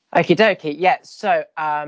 Okie dokie. Yeah. So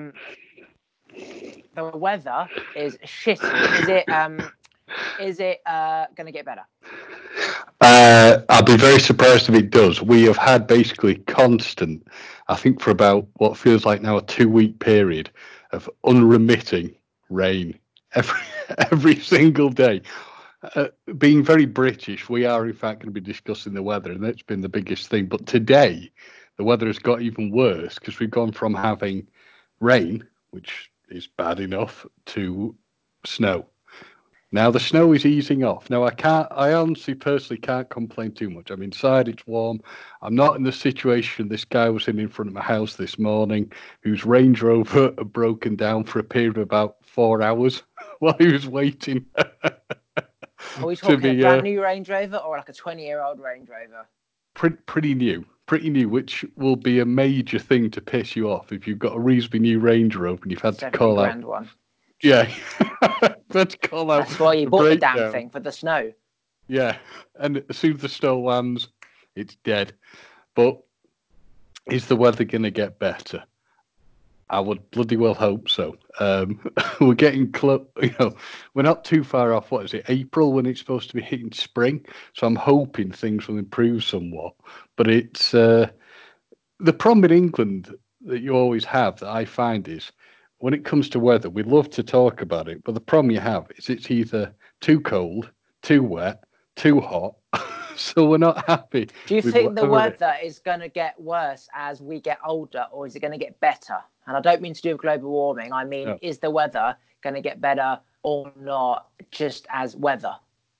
the weather is shitty. Is it going to get better? I'll be very surprised if it does. We have had basically constant, I think for about what feels like now a 2 week period of unremitting rain every every single day. Being very British, we are in fact going to be discussing the weather, and that's been the biggest thing. But today, the weather has got even worse because we've gone from having rain, which is bad enough, to snow. Now the snow is easing off. Now I honestly personally can't complain too much. I'm inside, it's warm. I'm not in the situation this guy was in front of my house this morning, whose Range Rover had broken down for a period of about 4 hours while he was waiting Are we to talking a be brand new Range Rover or like a 20-year-old Range Rover? pretty new, which will be a major thing to piss you off if you've got a reasonably new Range Rover and you've had to 70 call out. grand one. Yeah, let's call out That's why you the bought the damn breakdown. thing, for the snow. Yeah, and as soon as the snow lands, it's dead. But is the weather going to get better? I would bloody well hope so. We're getting close. We're not too far off. What is it? April when it's supposed to be hitting spring. So I'm hoping things will improve somewhat. But it's the problem in England that you always have that I find is when it comes to weather, we love to talk about it, but the problem you have is it's either too cold, too wet, too hot. So we're not happy Do you with think the whatever it weather is going to get worse as we get older, or is it going to get better? And I don't mean to do with global warming. I mean, is. is the weather going to get better or not, just as weather?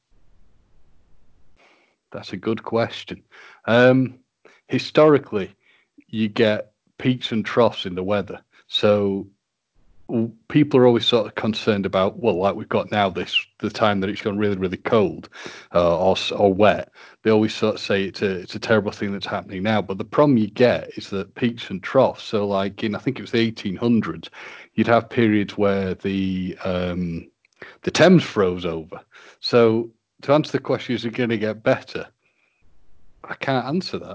That's a good question. Historically, you get peaks and troughs in the weather. So people are always sort of concerned about, well, like we've got now, the time that it's gone really, really cold or wet. They always sort of say it's a terrible thing that's happening now. But the problem you get is that peaks and troughs. So, like in I think it was the 1800s, you'd have periods where the Thames froze over. So, to answer the question, is it going to get better? I can't answer that.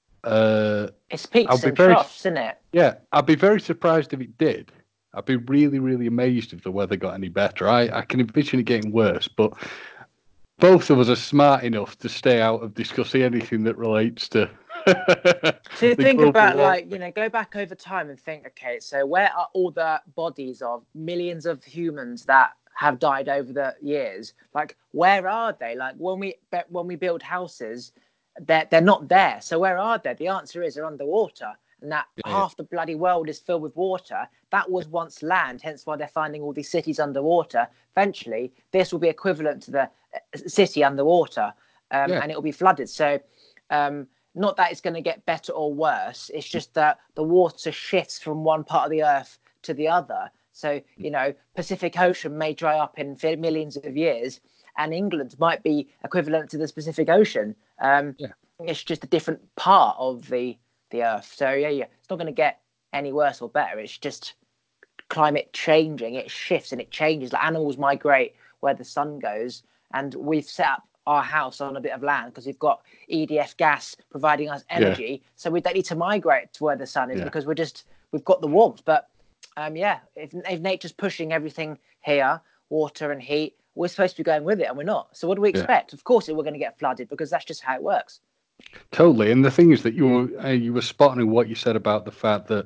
It's I'll peaks be and very, troughs, isn't it? yeah, I'd be very surprised if it did. I'd be really, really amazed if the weather got any better. I can envision it getting worse, but both of us are smart enough to stay out of discussing anything that relates to So the think global about, warming. like, go back over time and think, okay, so where are all the bodies of millions of humans that have died over the years? Like, where are they? Like, when we build houses, they're not there. So where are they? The answer is they're underwater, and that Yeah, half the bloody world is filled with water. That was once land, hence why they're finding all these cities underwater. Eventually, this will be equivalent to the city underwater, yeah, and it will be flooded. So. Not that it's going to get better or worse. It's just that the water shifts from one part of the earth to the other. So, Pacific Ocean may dry up in millions of years, and England might be equivalent to the Pacific Ocean. yeah. It's just a different part of the earth. So, yeah. It's not going to get any worse or better. It's just climate changing. It shifts and it changes. Like, animals migrate where the sun goes, and we've set up our house on a bit of land because we've got EDF gas providing us Yeah, energy, so we don't need to migrate to where the sun is yeah, because we've got the warmth. But yeah, if nature's pushing everything here, water and heat, we're supposed to be going with it, and we're not. So what do we yeah. expect? Of course, we're going to get flooded because that's just how it works. Totally. And the thing is that you were spotting what you said about the fact that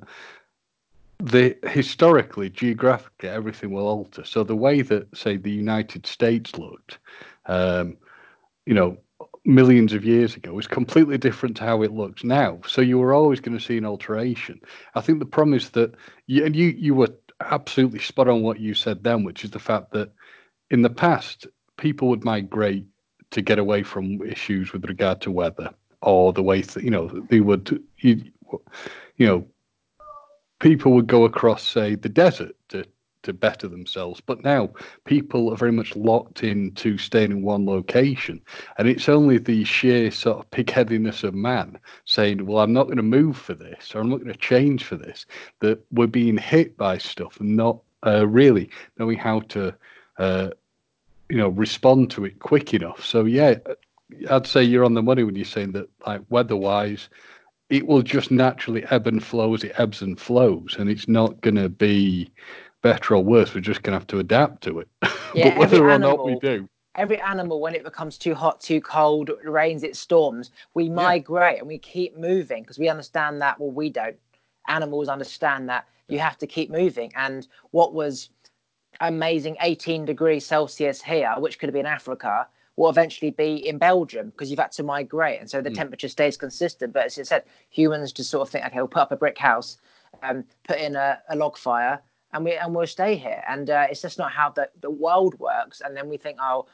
the historically, geographically, everything will alter. So the way that, say, the United States looked, um, you know, millions of years ago is completely different to how it looks now. So you were always going to see an alteration. I think the problem is that you were absolutely spot on what you said then, which is the fact that in the past people would migrate to get away from issues with regard to weather or the way that they would you know people would go across, say, the desert to better themselves. But now people are very much locked into staying in one location. And it's only the sheer sort of pigheadedness of man saying, well, I'm not going to move for this or I'm not going to change for this, that we're being hit by stuff and not really knowing how to, uh, respond to it quick enough. So, yeah, I'd say you're on the money when you're saying that, like, weather wise, it will just naturally ebb and flow as it ebbs and flows, and it's not going to be better or worse. We're just going to have to adapt to it. Yeah, But whether or not we do, every animal, when it becomes too hot, too cold, it rains, it storms, we yeah, migrate and we keep moving because we understand that. Well, we don't. Animals understand that you have to keep moving. And what was amazing 18 degrees Celsius here, which could have been Africa, will eventually be in Belgium because you've had to migrate. And so the temperature stays consistent. But as I said, humans just sort of think, okay, we'll put up a brick house, put in a log fire, and we'll stay here. And it's just not how the world works. And then we think, oh,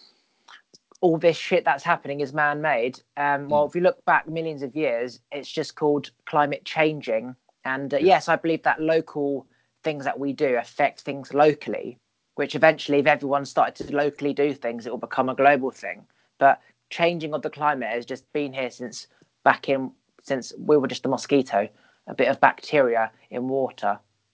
all this shit that's happening is man-made. Well, if you look back millions of years, it's just called climate changing. And yeah. yes, I believe that local things that we do affect things locally, which eventually, if everyone started to locally do things, it will become a global thing. But changing of the climate has just been here since we were just a mosquito, a bit of bacteria in water.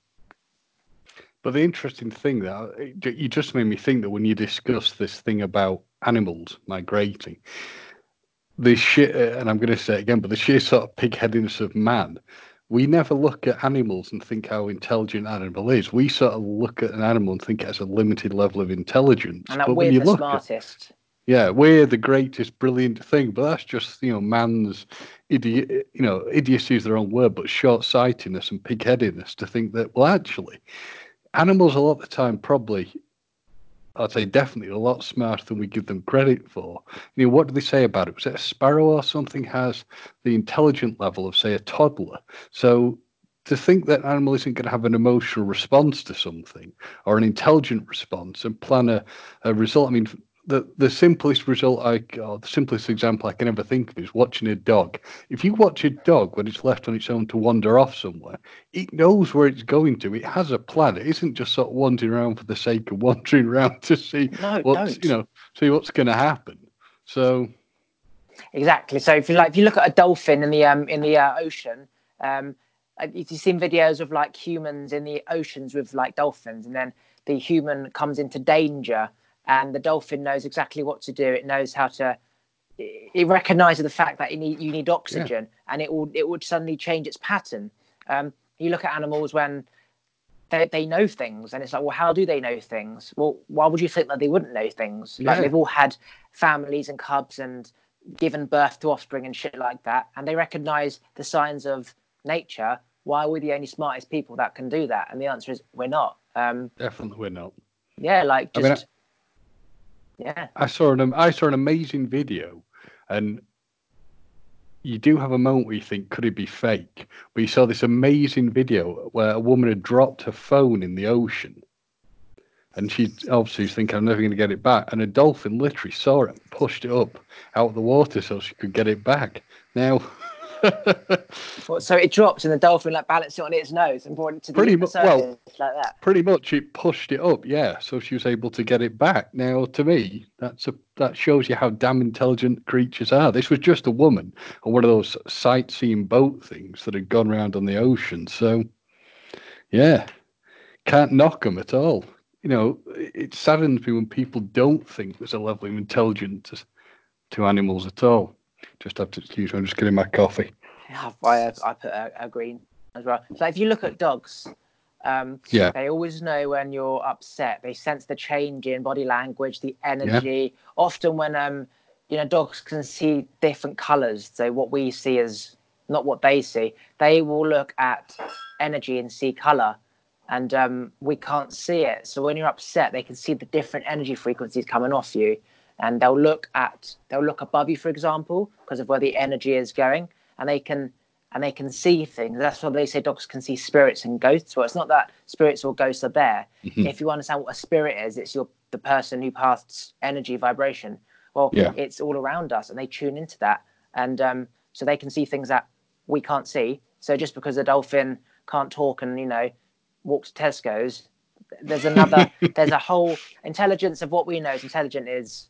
But the interesting thing that you just made me think that when you discuss this thing about animals migrating, the shit, and I'm going to say it again, but the sheer sort of pig-headedness of man, we never look at animals and think how intelligent an animal is. We sort of look at an animal and think it has a limited level of intelligence. And that But when we're you the look at, smartest. yeah, we're the greatest, brilliant thing, but that's just, man's idiocy is the wrong word, but short-sightedness and pig-headedness to think that, well, actually, animals a lot of the time probably, I'd say definitely a lot smarter than we give them credit for. What do they say about it? Was it a sparrow or something has the intelligent level of, say, a toddler? So to think that an animal isn't going to have an emotional response to something or an intelligent response and plan a result. I mean, the simplest result or the simplest example I can ever think of is watching a dog. If you watch a dog when it's left on its own to wander off somewhere, it knows where it's going to. It has a plan. It isn't just sort of wandering around for the sake of wandering around to see No, what's don't. what's going to happen. So Exactly. So if you look at a dolphin in the ocean, if you've seen videos of like humans in the oceans with like dolphins, and then the human comes into danger, and the dolphin knows exactly what to do. It knows how to. It recognizes the fact that you need yeah, oxygen, and it would suddenly change its pattern. You look at animals when they know things, and it's like, well, how do they know things? Well, why would you think that they wouldn't know things? Like yeah, they've all had families and cubs and given birth to offspring and shit like that, and they recognize the signs of nature. Why are we the only smartest people that can do that? And the answer is we're not. definitely we're not. Yeah, like I mean, just yeah. I saw an amazing video, and you do have a moment where you think, could it be fake? But you saw this amazing video where a woman had dropped her phone in the ocean, and she obviously was thinking, I'm never going to get it back. And a dolphin literally saw it and pushed it up out of the water so she could get it back. Now, Well, so it dropped, and the dolphin like balanced it on its nose and brought it to pretty the much, well, surface like that. pretty much it pushed it up, yeah. So she was able to get it back. Now, to me, that shows you how damn intelligent creatures are. This was just a woman on one of those sightseeing boat things that had gone around on the ocean. So, yeah, can't knock them at all. It saddens me when people don't think there's a level of intelligence to animals at all. Just have to excuse me. I'm just getting my coffee. Yeah, I put a green as well. So if you look at dogs, Yeah, they always know when you're upset. They sense the change in body language, the yeah, energy. Often when dogs can see different colors. So what we see is not what they see. They will look at energy and see color, and we can't see it. So when you're upset, they can see the different energy frequencies coming off you, and they'll look above you, for example, because of where the energy is going, and they can see things. That's why they say dogs can see spirits and ghosts. Well, it's not that spirits or ghosts are there. mhm, If you understand what a spirit is, it's the person who passed energy vibration. Well, yeah. it's all around us, and they tune into that, and so they can see things that we can't see. So just because a dolphin can't talk and walk to Tesco's, there's a whole intelligence of what we know is intelligent is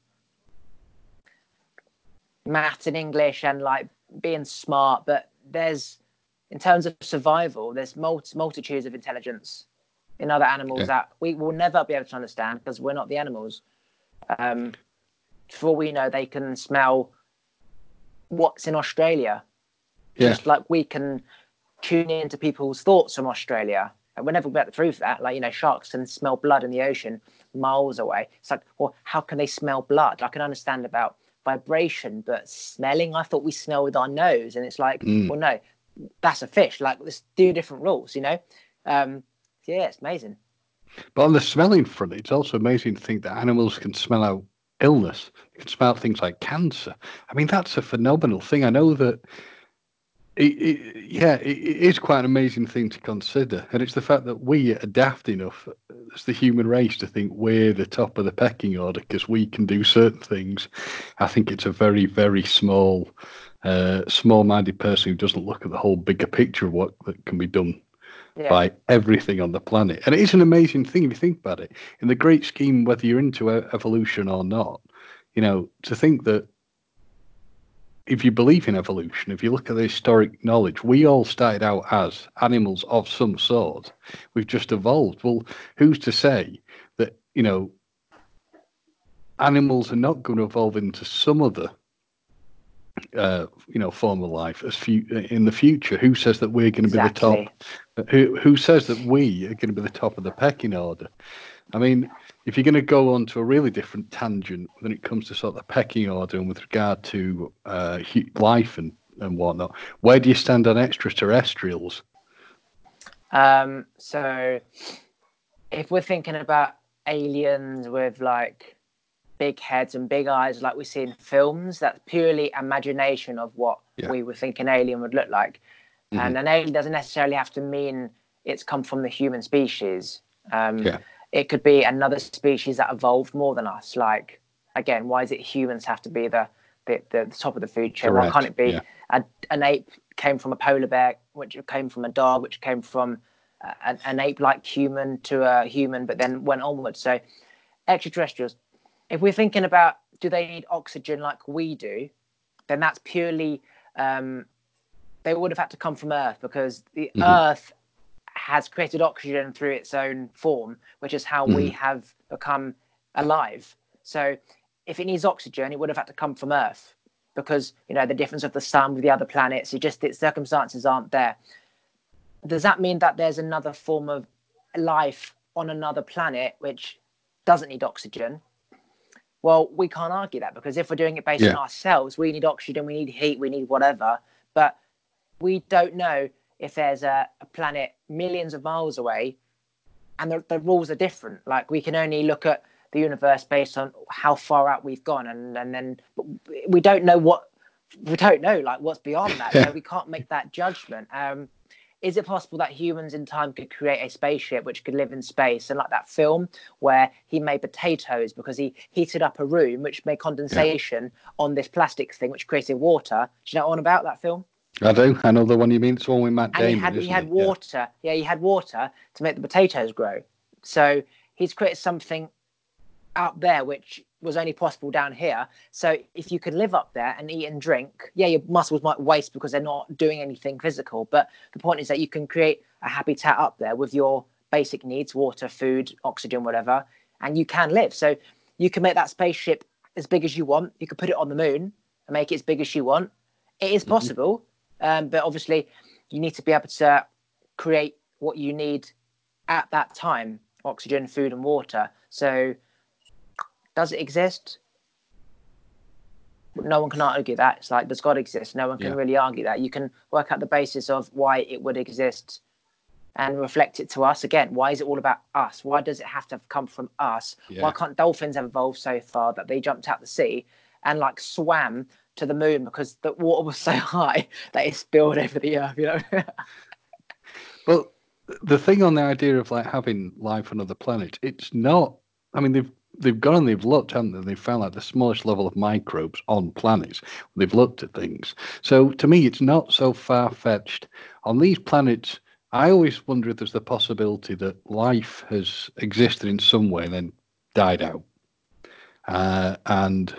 math and English and like being smart, but there's in terms of survival, there's multitudes of intelligence in other animals Yeah. that we will never be able to understand because we're not the animals. Um, for all we know, they can smell what's in Australia. Yeah. just like we can tune into people's thoughts from Australia. And we're never about to prove that. Like, sharks can smell blood in the ocean miles away. It's like, well, how can they smell blood? I can understand about vibration, but smelling, I thought we smell with our nose. And it's like, well, no, that's a fish. Like, let's do different rules, yeah, it's amazing. But on the smelling front, it's also amazing to think that animals can smell out illness. They can smell out things like cancer. I mean, that's a phenomenal thing. I know that it is quite an amazing thing to consider. And it's the fact that we are daft enough as the human race to think we're the top of the pecking order because we can do certain things. I think it's a very, very small-minded person who doesn't look at the whole bigger picture of what that can be done by everything on the planet. And it is an amazing thing if you think about it. In the great scheme, whether you're into evolution or not, to think that if you believe in evolution, if you look at the historic knowledge, we all started out as animals of some sort. We've just evolved. Well, who's to say that, animals are not going to evolve into some other form of life in the future? Who says that we're going to be the top? Who says that we are going to be the top of the pecking order? I mean, if you're going to go on to a really different tangent when it comes to sort of the pecking order and with regard to life and whatnot, where do you stand on extraterrestrials? So if we're thinking about aliens with like big heads and big eyes like we see in films, that's purely imagination of what we would think an alien would look like. And an alien doesn't necessarily have to mean it's come from the human species. It could be another species that evolved more than us. Like, again, why is it humans have to be the top of the food chain? Why can't it be an ape came from a polar bear, which came from a dog, which came from an ape-like human to a human, but then went onwards? So extraterrestrials, if we're thinking about do they need oxygen like we do, then that's purely they would have had to come from Earth because the Earth has created oxygen through its own form, which is how we have become alive. So if it needs oxygen, it would have had to come from Earth because, the difference of the sun with the other planets, its circumstances aren't there. Does that mean that there's another form of life on another planet which doesn't need oxygen? Well, we can't argue that because if we're doing it based on ourselves, we need oxygen, we need heat, we need whatever. But we don't know if there's a planet millions of miles away and the rules are different. Like we can only look at the universe based on how far out we've gone. And then we don't know like what's beyond that. So we can't make that judgment. Is it possible that humans in time could create a spaceship which could live in space? And like that film where he made potatoes because he heated up a room which made condensation on this plastic thing which created water. Do you know what about that film? I do. I know the one you mean. It's the one with Matt Damon, he had water. Yeah, he had water to make the potatoes grow. So he's created something out there which was only possible down here. So if you could live up there and eat and drink, your muscles might waste because they're not doing anything physical. But the point is that you can create a habitat up there with your basic needs, water, food, oxygen, whatever, and you can live. So you can make that spaceship as big as you want. You could put it on the moon and make it as big as you want. It is possible. But obviously you need to be able to create what you need at that time, oxygen, food and water. So does it exist? No one can argue that. It's like, does God exist? No one can really argue that. You can work out the basis of why it would exist and reflect it to us. Again, why is it all about us? Why does it have to come from us? Why can't dolphins have evolved so far that they jumped out the sea and like swam to the moon because the water was so high that it spilled over the earth, Well, the thing on the idea of like having life on other planets, it's not. I mean, they've gone and they've looked, haven't they? They've found like the smallest level of microbes on planets. They've looked at things. So to me, it's not so far fetched. On these planets, I always wonder if there's the possibility that life has existed in some way and then died out. And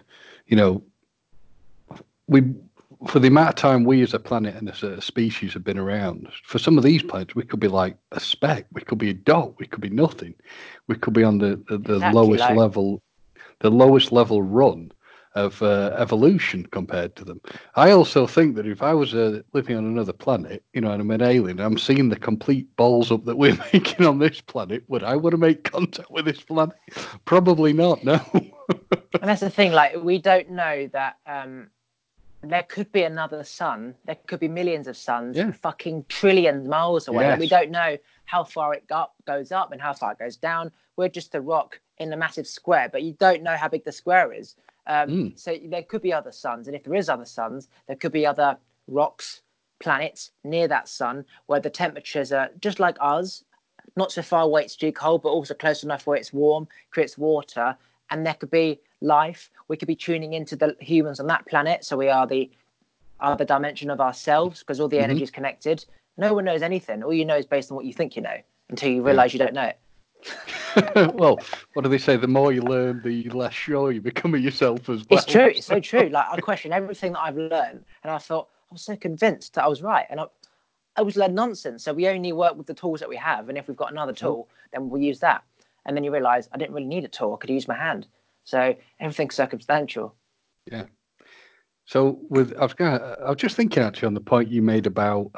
we for the amount of time we as a planet and as a species have been around, for some of these planets, we could be like a speck, we could be a dot, we could be nothing, we could be on the exactly, lowest level, the lowest level run of evolution compared to them. I also think that if I was living on another planet, and I'm an alien, I'm seeing the complete balls up that we're making on this planet, would I want to make contact with this planet? Probably not, no. And that's the thing, like, we don't know that there could be another sun. There could be millions of suns, fucking trillions miles away. Yes. Like, we don't know how far it goes up and how far it goes down. We're just a rock in a massive square, but you don't know how big the square is. So there could be other suns, and if there is other suns, there could be other rocks, planets near that sun where the temperatures are just like us, not so far away it's too cold, but also close enough where it's warm, creates water, and there could be life. We could be tuning into the humans on that planet, so we are the other dimension of ourselves because all the energy is connected. No one knows anything. All you know is based on what you think you know until you realize you don't know it. Well, what do they say? The more you learn, the less sure you become of yourself as well. It's true. It's so true. Like, I question everything that I've learned, and I thought I was so convinced that I was right, and I was learning nonsense. So we only work with the tools that we have, and if we've got another tool, then we'll use that. And then you realize I didn't really need a tool. I could use my hand. So everything's circumstantial. Yeah. So I was just thinking actually on the point you made about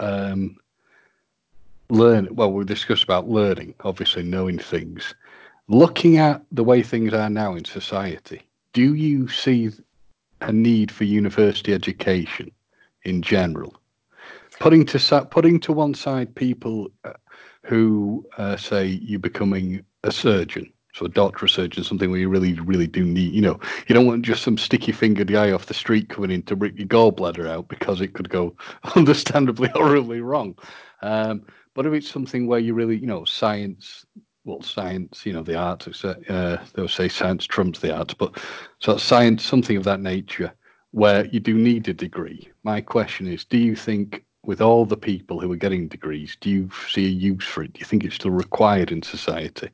learn. Well, we discussed about learning, obviously knowing things. Looking at the way things are now in society, do you see a need for university education in general? Putting to one side people who say you're becoming a surgeon, so a doctor, a surgeon, something where you really, really do need, you don't want just some sticky-fingered guy off the street coming in to rip your gallbladder out because it could go understandably horribly wrong. But if it's something where you really, science, the arts, they'll say science trumps the arts, but so science, something of that nature, where you do need a degree. My question is, do you think with all the people who are getting degrees, do you see a use for it? Do you think it's still required in society?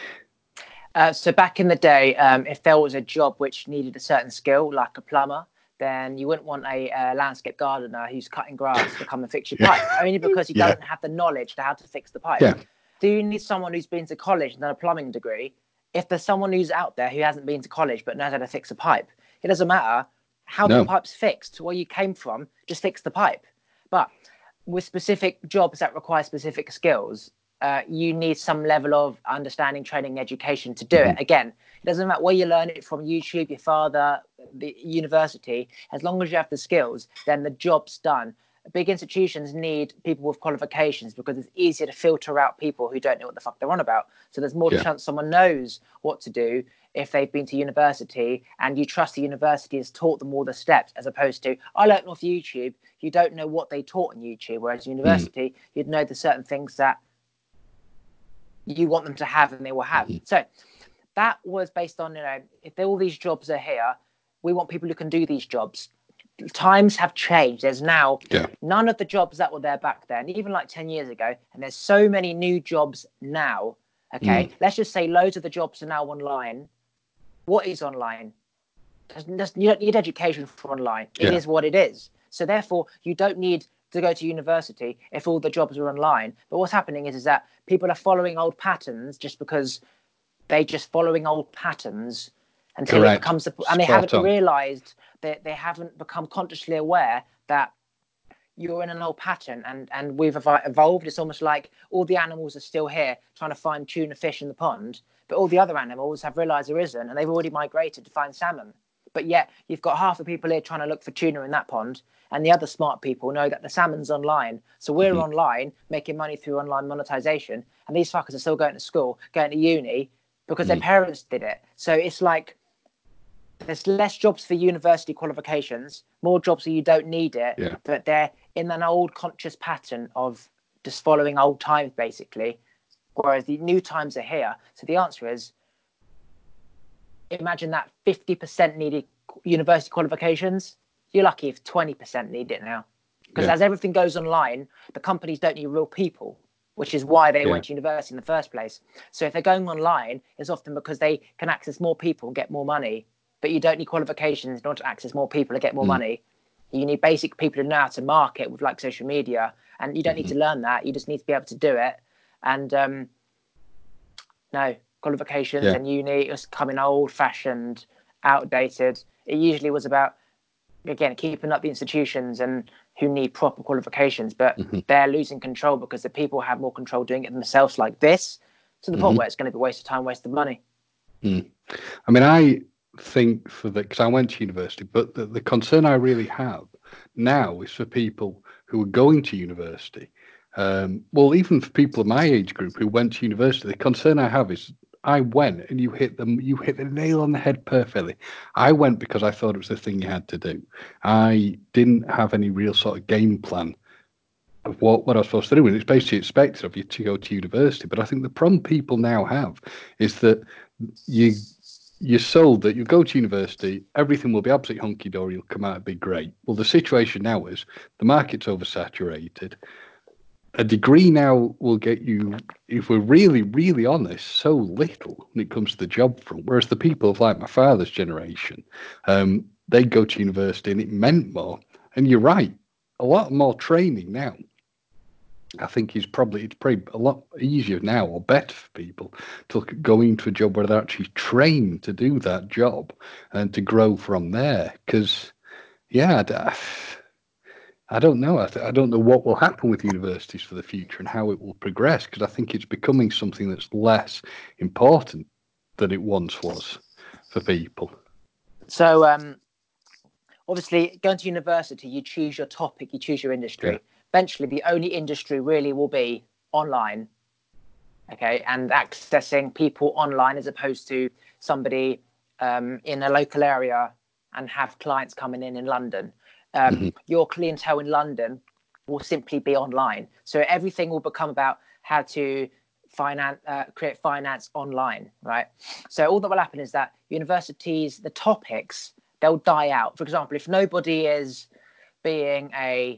So back in the day, if there was a job which needed a certain skill, like a plumber, then you wouldn't want a landscape gardener who's cutting grass to come and fix your pipe, only because he doesn't have the knowledge to how to fix the pipe. Yeah. Do you need someone who's been to college and done a plumbing degree? If there's someone who's out there who hasn't been to college but knows how to fix a pipe, it doesn't matter how the pipe's fixed, where you came from, just fix the pipe. But with specific jobs that require specific skills, you need some level of understanding, training, education to do it. Again, it doesn't matter where you learn it from, YouTube, your father, the university. As long as you have the skills, then the job's done. Big institutions need people with qualifications because it's easier to filter out people who don't know what the fuck they're on about. So there's more chance someone knows what to do if they've been to university, and you trust the university has taught them all the steps, as opposed to, I learned off YouTube. You don't know what they taught on YouTube, whereas university, you'd know the certain things that you want them to have and they will have. So that was based on, if all these jobs are here, we want people who can do these jobs. Times have changed. There's now none of the jobs that were there back then, even like 10 years ago. And there's so many new jobs now. Okay. Let's just say loads of the jobs are now online. What is online? You don't need education for online. It is what it is. So therefore, you don't need to go to university if all the jobs are online. But what's happening is that people are following old patterns just because they're just following old patterns until it becomes, and they haven't realized that they haven't become consciously aware that you're in an old pattern, and we've evolved. It's almost like all the animals are still here trying to find tuna fish in the pond, but all the other animals have realized there isn't, and they've already migrated to find salmon. But yet you've got half the people here trying to look for tuna in that pond, and the other smart people know that the salmon's online. So we're online making money through online monetization, and these fuckers are still going to school, going to uni because their parents did it. So it's like there's less jobs for university qualifications, more jobs so you don't need it, but they're in an old conscious pattern of just following old times, basically, whereas the new times are here. So the answer is, imagine that 50% needed university qualifications. You're lucky if 20% need it now. Because as everything goes online, the companies don't need real people, which is why they went to university in the first place. So if they're going online, it's often because they can access more people and get more money. But you don't need qualifications in order to access more people and get more money. You need basic people who know how to market with like social media. And you don't need to learn that. You just need to be able to do it. And no, qualifications and uni is becoming old fashioned. outdated. It usually was about, again, keeping up the institutions and who need proper qualifications, but they're losing control because the people have more control doing it themselves like this, to the point where it's going to be a waste of time, waste of money. I mean, I think because I went to university, but the concern I really have now is for people who are going to university. Well, even for people of my age group who went to university, the concern I have is I went and you hit the nail on the head perfectly. I went because I thought it was the thing you had to do. I didn't have any real sort of game plan of what I was supposed to do, and it's basically expected of you to go to university. But I think the problem people now have is that you're sold that you go to university, everything will be absolutely hunky dory, you'll come out and be great. Well, the situation now is the market's oversaturated. A degree now will get you, if we're really, really honest, so little when it comes to the job front. Whereas the people of like my father's generation, they go to university and it meant more. And you're right, a lot more training now. I think it's probably a lot easier now or better for people to go into a job where they're actually trained to do that job and to grow from there. Because, yeah, I don't know. I don't know what will happen with universities for the future and how it will progress, because I think it's becoming something that's less important than it once was for people. So, obviously, going to university, you choose your topic, you choose your industry. Yeah. Eventually, the only industry really will be online, okay, and accessing people online as opposed to somebody in a local area and have clients coming in London. Your clientele in London will simply be online. So everything will become about how to create finance online, right? So all that will happen is that universities, the topics, they'll die out. For example, if nobody is being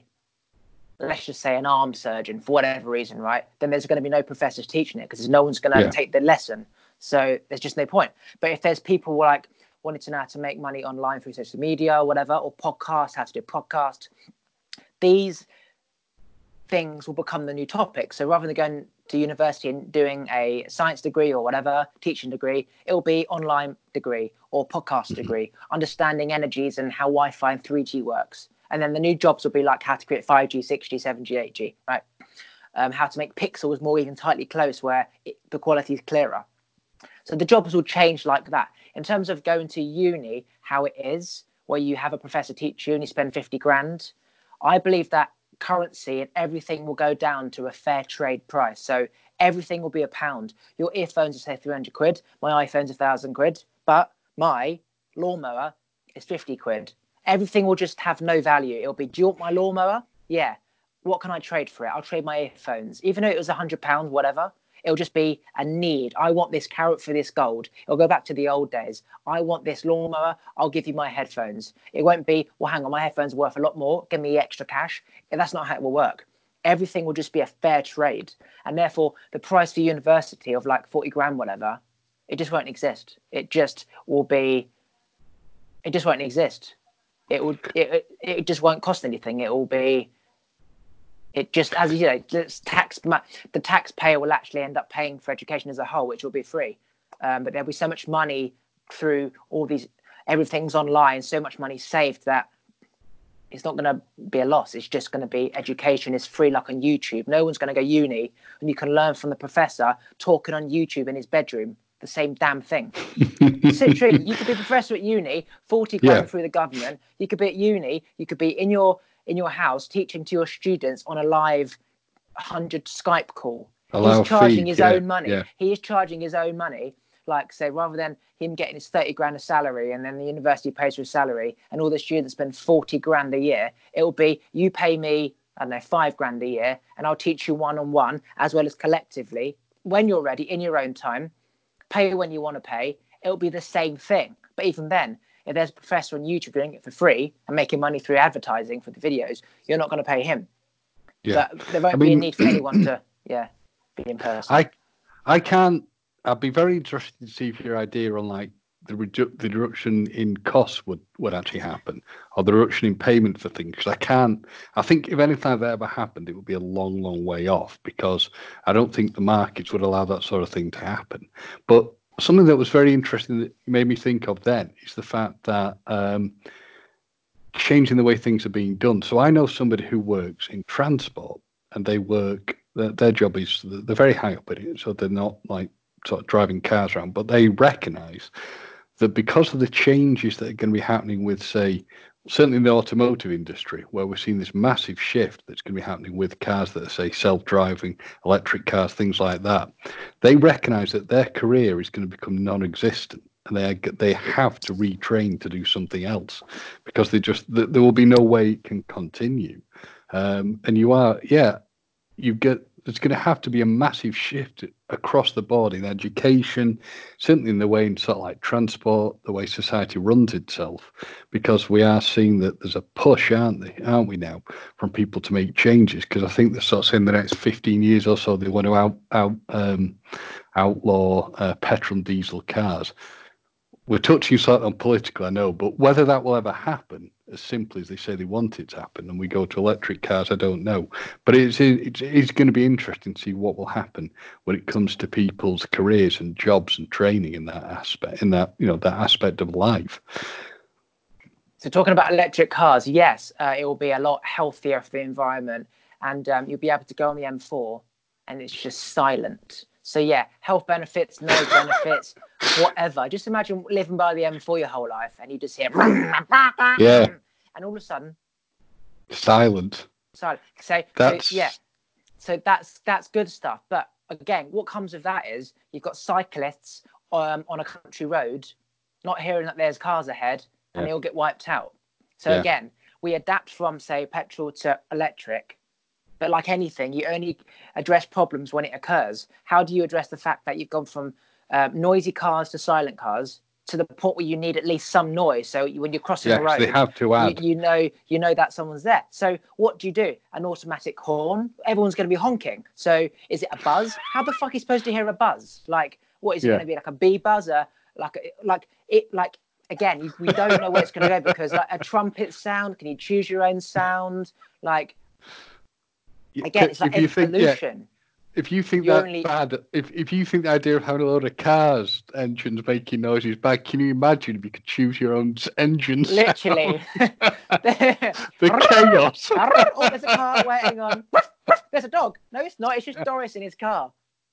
let's just say an arm surgeon for whatever reason, right? Then there's going to be no professors teaching it because no one's going to take the lesson. So there's just no point. But if there's people like wanting to know how to make money online through social media or whatever, or podcasts, how to do a podcast, these things will become the new topic. So rather than going to university and doing a science degree or whatever, teaching degree, it will be online degree or podcast degree, understanding energies and how Wi-Fi and 3G works. And then the new jobs will be like how to create 5G, 6G, 7G, 8G, right? How to make pixels more even tightly close where the quality is clearer. So the jobs will change like that. In terms of going to uni, how it is, where you have a professor teach you and you spend 50 grand, I believe that currency and everything will go down to a fair trade price. So everything will be £1. Your earphones are say 300 quid, my iPhone's 1,000 quid, but my lawnmower is 50 quid. Everything will just have no value. It'll be, do you want my lawnmower? Yeah. What can I trade for it? I'll trade my earphones. Even though it was £100, whatever, it'll just be a need. I want this carrot for this gold. It'll go back to the old days. I want this lawnmower. I'll give you my headphones. It won't be, well, hang on, my headphones are worth a lot more. Give me extra cash. That's not how it will work. Everything will just be a fair trade. And therefore, the price for university of like 40 grand, whatever, it just won't exist. It just will be, it just won't exist. It just won't cost anything. It will be, it just, as you know, the taxpayer will actually end up paying for education as a whole, which will be free. But there'll be so much money through all these, everything's online, so much money saved that it's not going to be a loss. It's just going to be education is free, like on YouTube. No one's going to go uni, and you can learn from the professor talking on YouTube in his bedroom. The same damn thing. So true. You could be a professor at uni, 40 grand through the government. You could be at uni. You could be in your house teaching to your students on a live 100 Skype call. He's charging his own money. Yeah. He is charging his own money. Like, say, rather than him getting his 30 grand a salary and then the university pays for his salary and all the students spend 40 grand a year, it will be, you pay me, I don't know, 5 grand a year and I'll teach you one-on-one as well as collectively when you're ready in your own time. Pay when you want to pay. It'll be the same thing. But even then, if there's a professor on YouTube doing it for free and making money through advertising for the videos, you're not going to pay him. Yeah. But there won't be a need for anyone to, be in person. I'd be very interested to see if your idea on like the reduction in costs would actually happen, or the reduction in payment for things. Because I think if anything like that ever happened, it would be a long way off, because I don't think the markets would allow that sort of thing to happen. But something that was very interesting that made me think of then is the fact that changing the way things are being done. So I know somebody who works in transport, and they work. Their job is they're very high up in it, so they're not like sort of driving cars around, but they recognise that because of the changes that are going to be happening with, say, certainly in the automotive industry, where we're seeing this massive shift that's going to be happening with cars that are, say, self-driving, electric cars, things like that, they recognise that their career is going to become non-existent, and they have to retrain to do something else because there will be no way it can continue. And you get there's going to have to be a massive shift across the board in education, certainly in the way in sort of like transport, the way society runs itself, because we are seeing that there's a push, aren't we now, from people to make changes? Because I think they're sort of saying the next 15 years or so they want to outlaw petrol and diesel cars. We're touching slightly on political, I know, but whether that will ever happen, as simply as they say they want it to happen, and we go to electric cars, I don't know. But it's going to be interesting to see what will happen when it comes to people's careers and jobs and training in that aspect, that aspect of life. So talking about electric cars, yes, it will be a lot healthier for the environment, and you'll be able to go on the M4 and it's just silent. So yeah, health benefits, no benefits, whatever. Just imagine living by the M4 your whole life and you just hear yeah, and all of a sudden silent. So yeah, so that's good stuff. But again, what comes with that is you've got cyclists on a country road, not hearing that there's cars ahead, and they'll get wiped out. So again, we adapt from, say, petrol to electric. But like anything, you only address problems when it occurs. How do you address the fact that you've gone from noisy cars to silent cars to the point where you need at least some noise? So when you're crossing the road, they have to add. You know that someone's there. So what do? An automatic horn? Everyone's going to be honking. So is it a buzz? How the fuck are you supposed to hear a buzz? Like, what is it going to be? Like a bee buzzer? Again, we don't know where it's going to go because like a trumpet sound. Can you choose your own sound? Like. Again, it's like evolution. If you think bad, if you think the idea of having a load of cars engines making noises bad, can you imagine if you could choose your own engine sound? Literally. the chaos. Oh, there's a car waiting on. There's a dog. No, it's not. It's just Doris in his car.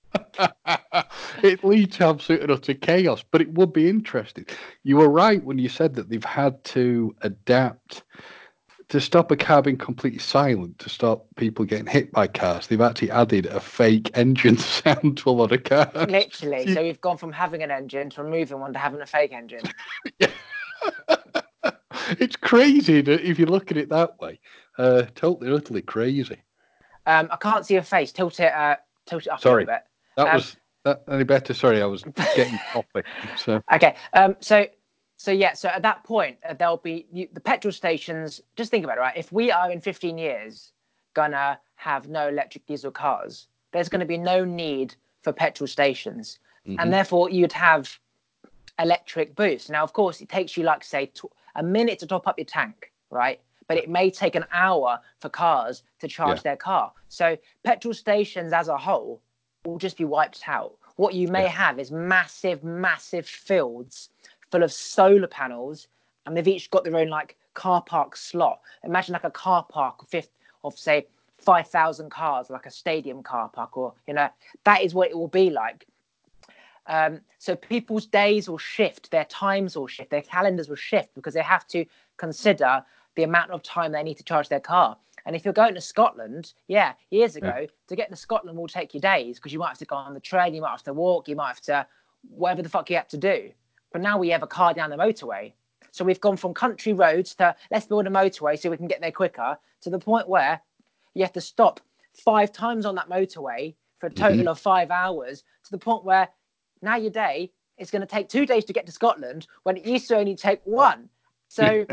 It leads to absolute and utter chaos, but it would be interesting. You were right when you said that they've had to adapt. To stop a car being completely silent, to stop people getting hit by cars, they've actually added a fake engine sound to a lot of cars. Literally. So we've gone from having an engine to removing one to having a fake engine. It's crazy if you look at it that way. Totally, utterly crazy. I can't see your face. Tilt it up a little bit. That was that any better? Sorry, I was getting coffee. So. Okay. So at that point, there'll be the petrol stations. Just think about it, right? If we are in 15 years gonna have no electric diesel cars, there's going to be no need for petrol stations, and therefore you'd have electric booths. Now, of course, it takes you like say a minute to top up your tank, right? But it may take an hour for cars to charge their car. So petrol stations as a whole will just be wiped out. What you may have is massive fields full of solar panels, and they've each got their own like car park slot. Imagine like a car park of say 5,000 cars, like a stadium car park, or that is what it will be like. So people's days will shift, their times will shift, their calendars will shift because they have to consider the amount of time they need to charge their car. And if you're going to Scotland, years ago, to get to Scotland will take you days because you might have to go on the train, you might have to walk, you might have to whatever the fuck you have to do. But now we have a car down the motorway. So we've gone from country roads to let's build a motorway so we can get there quicker, to the point where you have to stop 5 times on that motorway for a total of 5 hours, to the point where now your day is going to take 2 days to get to Scotland when it used to only take 1. So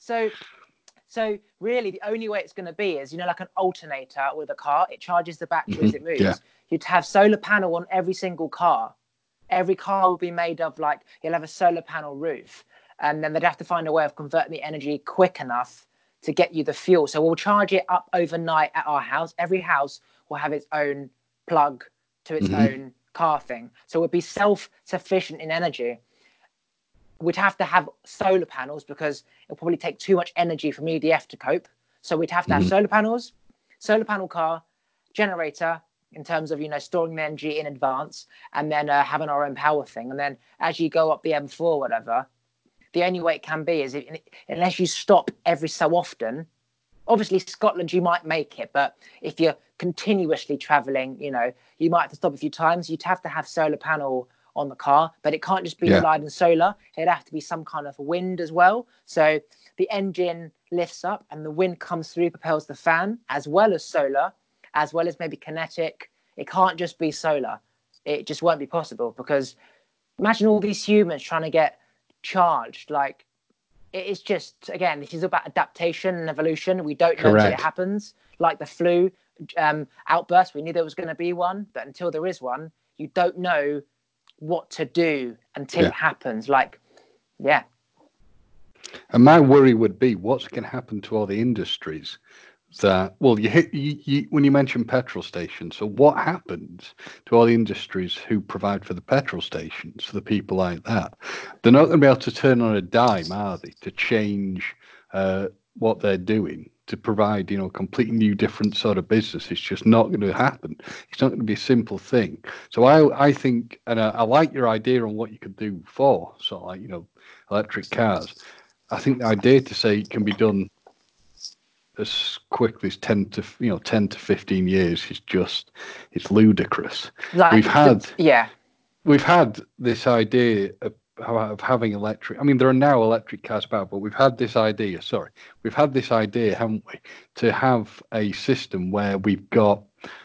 really the only way it's going to be is, like an alternator with a car. It charges the battery as it moves. Yeah. You'd have solar panel on every single car. Every car will be made of you'll have a solar panel roof, and then they'd have to find a way of converting the energy quick enough to get you the fuel. So we'll charge it up overnight at our house. Every house will have its own plug to its own car thing. So we'd be self-sufficient in energy. We'd have to have solar panels because it'll probably take too much energy from EDF to cope. So we'd have to have solar panels, solar panel car, generator in terms of, storing the energy in advance, and then having our own power thing. And then as you go up the M4 or whatever, the only way it can be is unless you stop every so often. Obviously, Scotland, you might make it, but if you're continuously traveling, you might have to stop a few times. You'd have to have solar panel on the car, but it can't just be relied on solar. It'd have to be some kind of wind as well. So the engine lifts up and the wind comes through, propels the fan, as well as solar, as well as maybe kinetic. It can't just be solar. It just won't be possible, because imagine all these humans trying to get charged. Like, it's just, again, this is about adaptation and evolution. We don't know until it happens. Like the flu outburst, we knew there was going to be one, but until there is one, you don't know what to do until it happens. Like, yeah. And my worry would be, what's going to happen to all the industries that, well, you when you mentioned petrol stations, so what happens to all the industries who provide for the petrol stations, for the people like that? They're not going to be able to turn on a dime, are they, to change what they're doing, to provide, completely new, different sort of business. It's just not going to happen. It's not going to be a simple thing. So I think, and I like your idea on what you could do for sort of like, electric cars. I think the idea to say it can be done as quickly as 10 to 15 years is just, it's ludicrous. Like, we've had this idea of having electric. I mean, there are now electric cars about, but we've had this idea, haven't we, to have a system where we've got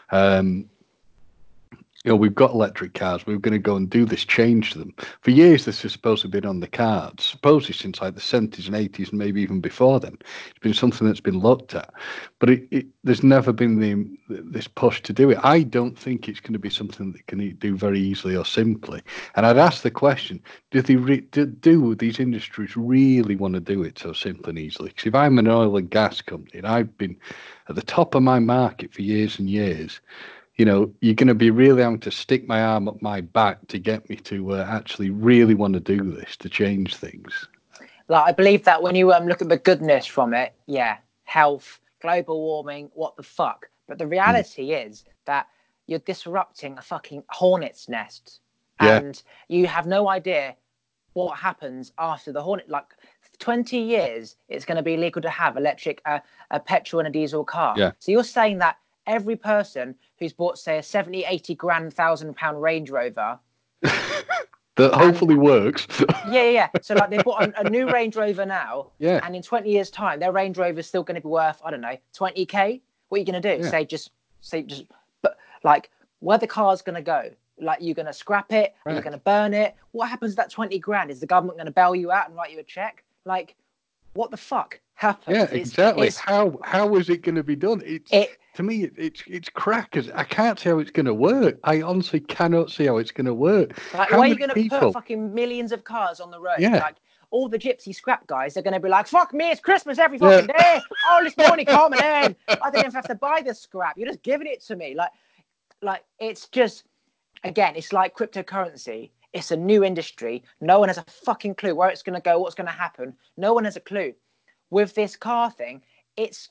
we've got electric cars. We're going to go and do this change to them. For years, this has supposed to have been on the cards, supposedly since like the 70s and 80s, and maybe even before then. It's been something that's been looked at, but there's never been this push to do it. I don't think it's going to be something that can do very easily or simply. And I'd ask the question: do these industries really want to do it so simple and easily? Because if I'm an oil and gas company and I've been at the top of my market for years and years, you're going to be really having to stick my arm up my back to get me to actually really want to do this, to change things. Like, I believe that when you look at the goodness from it, health, global warming, what the fuck. But the reality is that you're disrupting a fucking hornet's nest. And you have no idea what happens after the hornet. Like, 20 years, it's going to be legal to have electric, a petrol and a diesel car. Yeah. So you're saying that every person who's bought, say, a 70, 80 grand, £1,000 Range Rover that hopefully works. So like, they bought a new Range Rover now, and in 20 years' time, their Range Rover is still going to be worth, I don't know, 20k. What are you going to do? But like, where the car's going to go? Like, you're going to scrap it? Are you going to burn it? What happens to that 20 grand? Is the government going to bail you out and write you a check? Like, what the fuck happens? Yeah, exactly. How is it going to be done? To me, it's crackers. I can't see how it's going to work. I honestly cannot see how it's going to work. Like, why are you going to put fucking millions of cars on the road? Yeah. Like, all the gypsy scrap guys are going to be like, fuck me, it's Christmas every fucking day. Oh, this money coming in. I don't even have to buy the scrap. You're just giving it to me. Like it's just, again, it's like cryptocurrency. It's a new industry. No one has a fucking clue where it's going to go, what's going to happen. No one has a clue. With this car thing, it's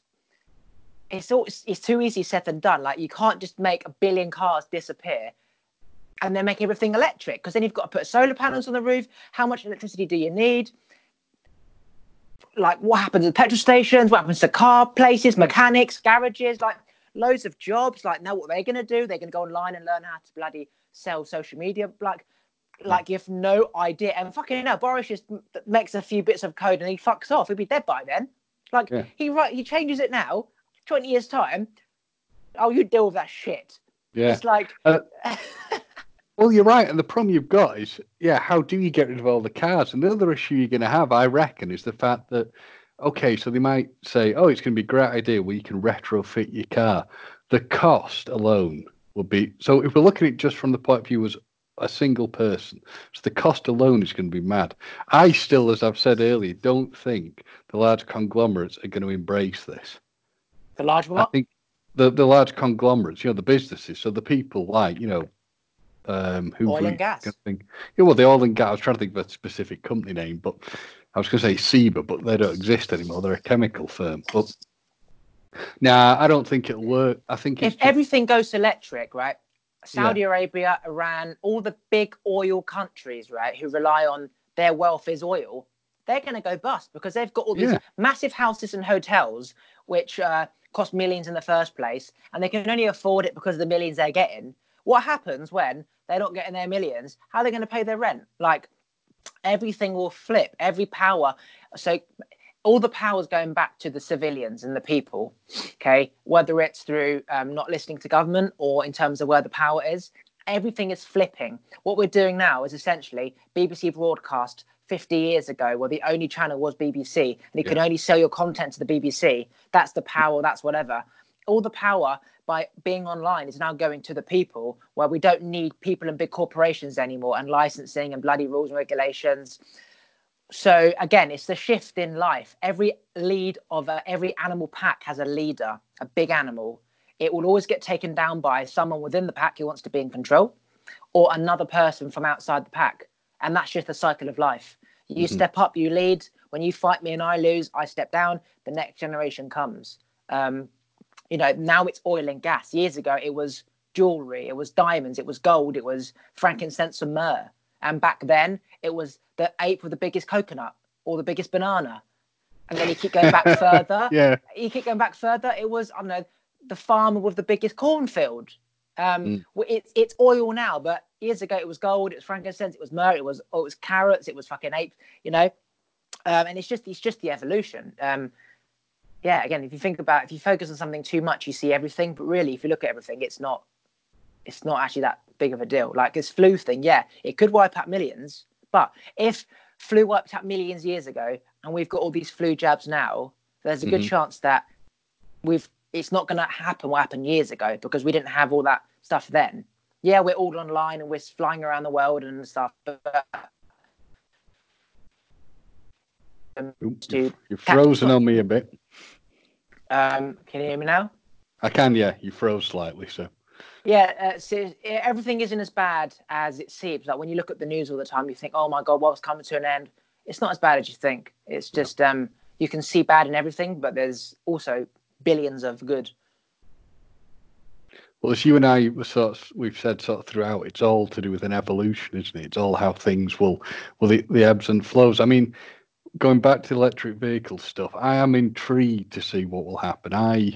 too easy said than done. Like, you can't just make a billion cars disappear and then make everything electric, because then you've got to put solar panels on the roof. How much electricity do you need? Like, what happens at petrol stations? What happens to car places, mechanics, garages? Like, loads of jobs. Like, know what they're going to do? They're going to go online and learn how to bloody sell social media. Like you have no idea. And fucking hell, Boris just makes a few bits of code and he fucks off. He'll be dead by then. Like, he changes it now. 20 years time, oh, you deal with that shit. It's like well, you're right, and the problem you've got is, how do you get rid of all the cars? And the other issue you're going to have, I reckon, is the fact that, okay, so they might say, oh, it's going to be a great idea where you can retrofit your car. The cost alone will be, so if we're looking at it just from the point of view as a single person, so the cost alone is going to be mad. I still, as I've said earlier, don't think the large conglomerates are going to embrace this. The large what? I think the large conglomerates, the businesses, so the people like, Who Oil we and gas. can think? Yeah, well, the oil and gas. I was trying to think of a specific company name, but I was going to say SEBA, but they don't exist anymore. They're a chemical firm. But nah, I don't think it'll work. I think it's If just everything goes electric, right? yeah, Saudi Arabia, Iran, all the big oil countries, right, who rely on their wealth is oil, they're going to go bust because they've got all these yeah, massive houses and hotels, which cost millions in the first place, and they can only afford it because of the millions they're getting. What happens when they're not getting their millions? How are they going to pay their rent? Like, everything will flip, every power. So all the power is going back to the civilians and the people, okay, whether it's through not listening to government or in terms of where the power is. Everything is flipping. What we're doing now is essentially BBC broadcast 50 years ago, where the only channel was BBC, and you yeah. could only sell your content to the BBC. That's the power, that's whatever. All the power by being online is now going to the people, where we don't need people and big corporations anymore and licensing and bloody rules and regulations. So again, it's the shift in life. Every lead of every animal pack has a leader, a big animal. It will always get taken down by someone within the pack who wants to be in control, or another person from outside the pack. And that's just the cycle of life. You Hmm. step up, you lead. When you fight me and I lose, I step down. The next generation comes. Now it's oil and gas. Years ago, it was jewelry, it was diamonds, it was gold, it was frankincense and myrrh. And back then, it was the ape with the biggest coconut or the biggest banana. And then you keep going back further. Yeah. It was, I don't know, the farmer with the biggest cornfield. Mm. It's oil now, but years ago it was gold, it was frankincense, it was myrrh, it was carrots, it was fucking ape, and it's just the evolution. Yeah, again, if you focus on something too much, you see everything. But really, if you look at everything, it's not actually that big of a deal. Like this flu thing, yeah, it could wipe out millions. But if flu wiped out millions years ago, and we've got all these flu jabs now, there's a good Hmm. chance that it's not going to happen what happened years ago because we didn't have all that stuff then. Yeah, we're all online and we're flying around the world and stuff. But to You've catch frozen on me a bit. can you hear me now? I can, yeah. You froze slightly, so Yeah, so everything isn't as bad as it seems. Like when you look at the news all the time, you think, "Oh my God, what's coming to an end?" It's not as bad as you think. It's yeah. just you can see bad in everything, but there's also billions of good. Well, as you and I we've said sort of throughout, it's all to do with an evolution, isn't it? It's all how things the ebbs and flows. I mean, going back to electric vehicle stuff, I am intrigued to see what will happen.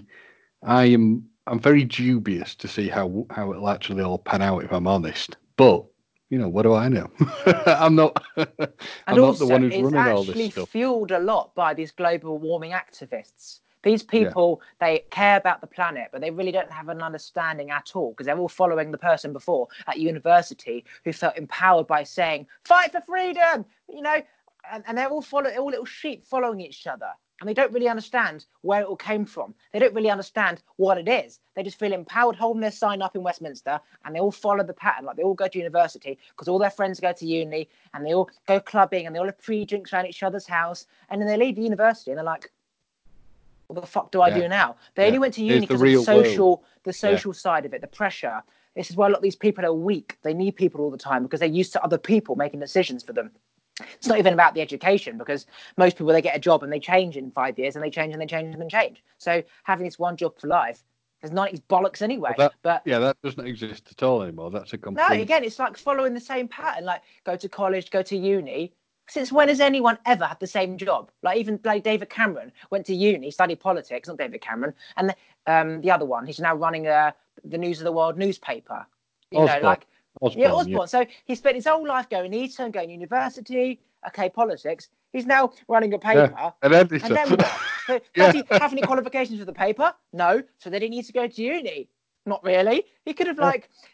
I'm very dubious to see how it'll actually all pan out, if I'm honest. But what do I know? I'm not And I'm not the one also, who's it's running all this actually stuff. fueled a lot by these global warming activists. These Yeah, people, they care about the planet, but they really don't have an understanding at all because they're all following the person before at university who felt empowered by saying, fight for freedom, and they're all little sheep following each other. And they don't really understand where it all came from. They don't really understand what it is. They just feel empowered holding their sign up in Westminster and they all follow the pattern. Like they all go to university because all their friends go to uni and they all go clubbing and they all have pre-drinks around each other's house. And then they leave the university and they're like, what the fuck do I yeah, do now? They yeah. only went to uni Here's the because of the real world. social, the Yeah, social side of it, the pressure. This is why a lot of these people are weak. They need people all the time because they're used to other people making decisions for them. It's not even about the education because most people, they get a job and they change in 5 years and they change and they change and then change. So having this one job for life, there's not these bollocks well, anyway. But that doesn't exist at all anymore. That's a no, complete again, it's like following the same pattern. Like go to college, go to uni. Since when has anyone ever had the same job? Like even like David Cameron went to uni, studied politics, not David Cameron, and the other one, he's now running the News of the World newspaper. Osborne. Like yeah, Osborne, yeah, Osborne. So he spent his whole life going Eton, going to university, okay, politics. He's now running a yeah. paper, An and editor. then what? So does Yeah, he have any qualifications for the paper? No. So did he need to go to uni? Not really. yeah.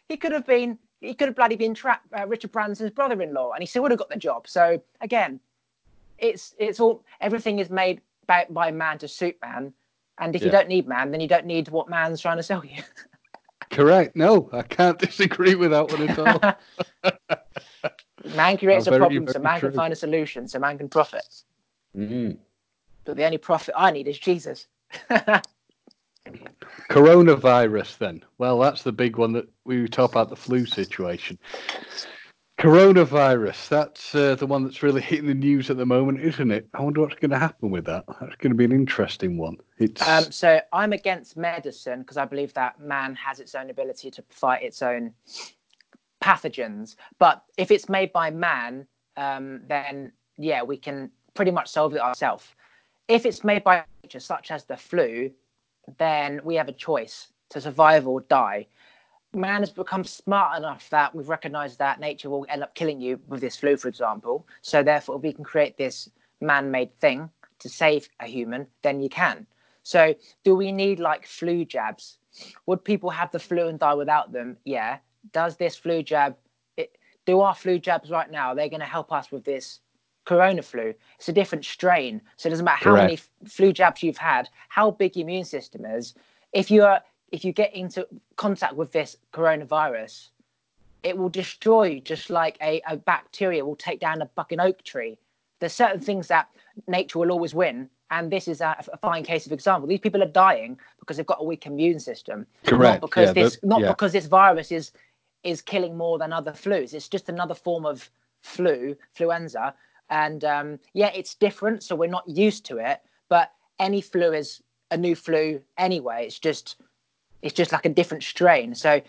He could have bloody been Richard Branson's brother-in-law, and he still would have got the job. So again, it's all everything is made by man to suit man, and if you Yeah. don't need man, then you don't need what man's trying to sell you. Correct. No, I can't disagree with that one at all. Man creates a Very, problem, so very man can true. find a solution, so man can profit. Mm. But the only profit I need is Jesus. Coronavirus, then. Well, that's the big one that we talk about, the flu situation. Coronavirus, that's the one that's really hitting the news at the moment, isn't it? I wonder what's going to happen with that. That's going to be an interesting one. So I'm against medicine because I believe that man has its own ability to fight its own pathogens. But if it's made by man, then yeah, we can pretty much solve it ourselves. If it's made by nature, such as the flu, then we have a choice to survive or die. Man has become smart enough that we've recognized that nature will end up killing you with this flu, for example. So therefore, if we can create this man-made thing to save a human, then you can. So do we need like flu jabs? Would people have the flu and die without them? Yeah. Does this flu jab, do our flu jabs right now, they're going to help us with this corona flu? It's a different strain. So it doesn't matter how many flu jabs you've had, how big your immune system is. If you get into contact with this coronavirus, it will destroy you just like a bacteria will take down a fucking oak tree. There's certain things that nature will always win. And this is a fine case of example. These people are dying because they've got a weak immune system. Correct. Because this virus is killing more than other flus. It's just another form of fluenza. And it's different. So we're not used to it. But any flu is a new flu anyway. It's just like a different strain. So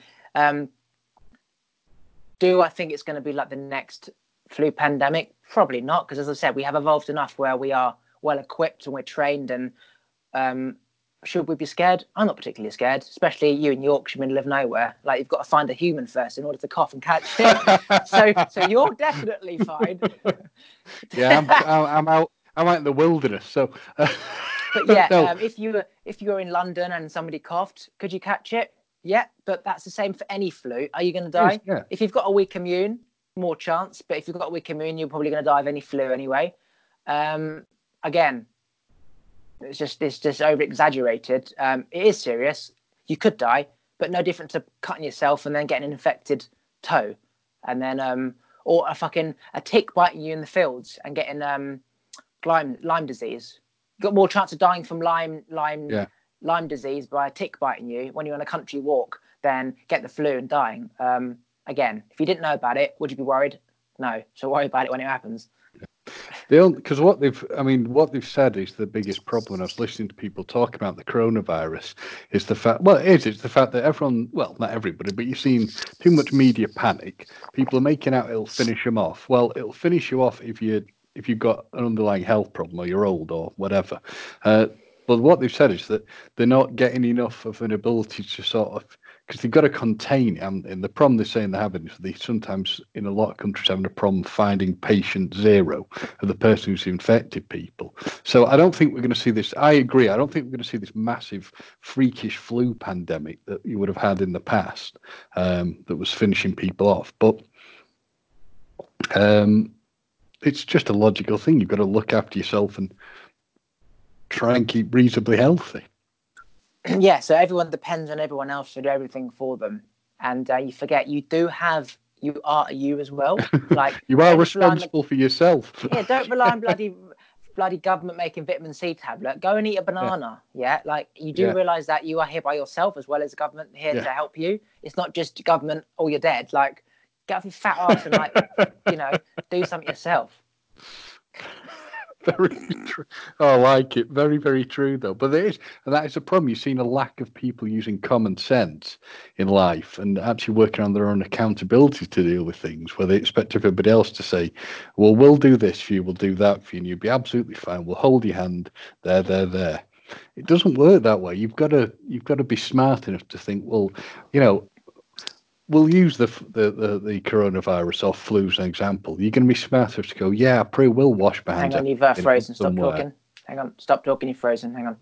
do I think it's going to be like the next flu pandemic? Probably not, because as I said, we have evolved enough where we are well equipped and we're trained. And should we be scared? I'm not particularly scared, especially you in Yorkshire, middle of nowhere. Like, you've got to find a human first in order to cough and catch it. so you're definitely fine. Yeah, I'm out in the wilderness. So, but yeah, no. If you were in London and somebody coughed, could you catch it? Yeah, but that's the same for any flu. Are you going to die? Yeah. If you've got a weak immune, more chance. But if you've got a weak immune, you're probably going to die of any flu anyway. Again, it's just over exaggerated. It is serious. You could die, but no different to cutting yourself and then getting an infected toe, and then or a tick biting you in the fields and getting Lyme disease. You've got more chance of dying from Lyme disease by a tick biting you when you're on a country walk than get the flu and dying. Again, if you didn't know about it, would you be worried? No. So worry about it when it happens. Because what they've said is the biggest problem. I was listening to people talk about the coronavirus is the fact. Well, it's the fact that everyone, well, not everybody, but you've seen too much media panic. People are making out it'll finish them off. Well, it'll finish you off if you've got an underlying health problem or you're old or whatever. But what they've said is that they're not getting enough of an ability to sort of, because they've got to contain it. And the problem they're saying they're having is they sometimes, in a lot of countries, having a problem finding patient zero of the person who's infected people. So I don't think we're going to see this. I agree. I don't think we're going to see this massive, freakish flu pandemic that you would have had in the past that was finishing people off. But it's just a logical thing. You've got to look after yourself and try and keep reasonably healthy. Yeah, so everyone depends on everyone else to do everything for them, and you forget you are you as well. Like, you are responsible for yourself. Yeah, don't rely on bloody government making vitamin C tablet. Go and eat a banana. Yeah, like, you do realize that you are here by yourself as well as the government here to help you. It's not just government or you're dead. Like, get off your fat ass and do something yourself. Very true. Oh, I like it. Very, very true, though. But that is a problem. You've seen a lack of people using common sense in life and actually working on their own accountability to deal with things, where they expect everybody else to say, well, we'll do this for you, we'll do that for you, and you'll be absolutely fine. We'll hold your hand there. It doesn't work that way. You've got to be smart enough to think, well, we'll use the coronavirus or flu as an example. You're going to be smart enough to go, yeah, I probably will wash my hands. Hang on, you've frozen. Stop talking. Hang on, stop talking. You're frozen. Hang on.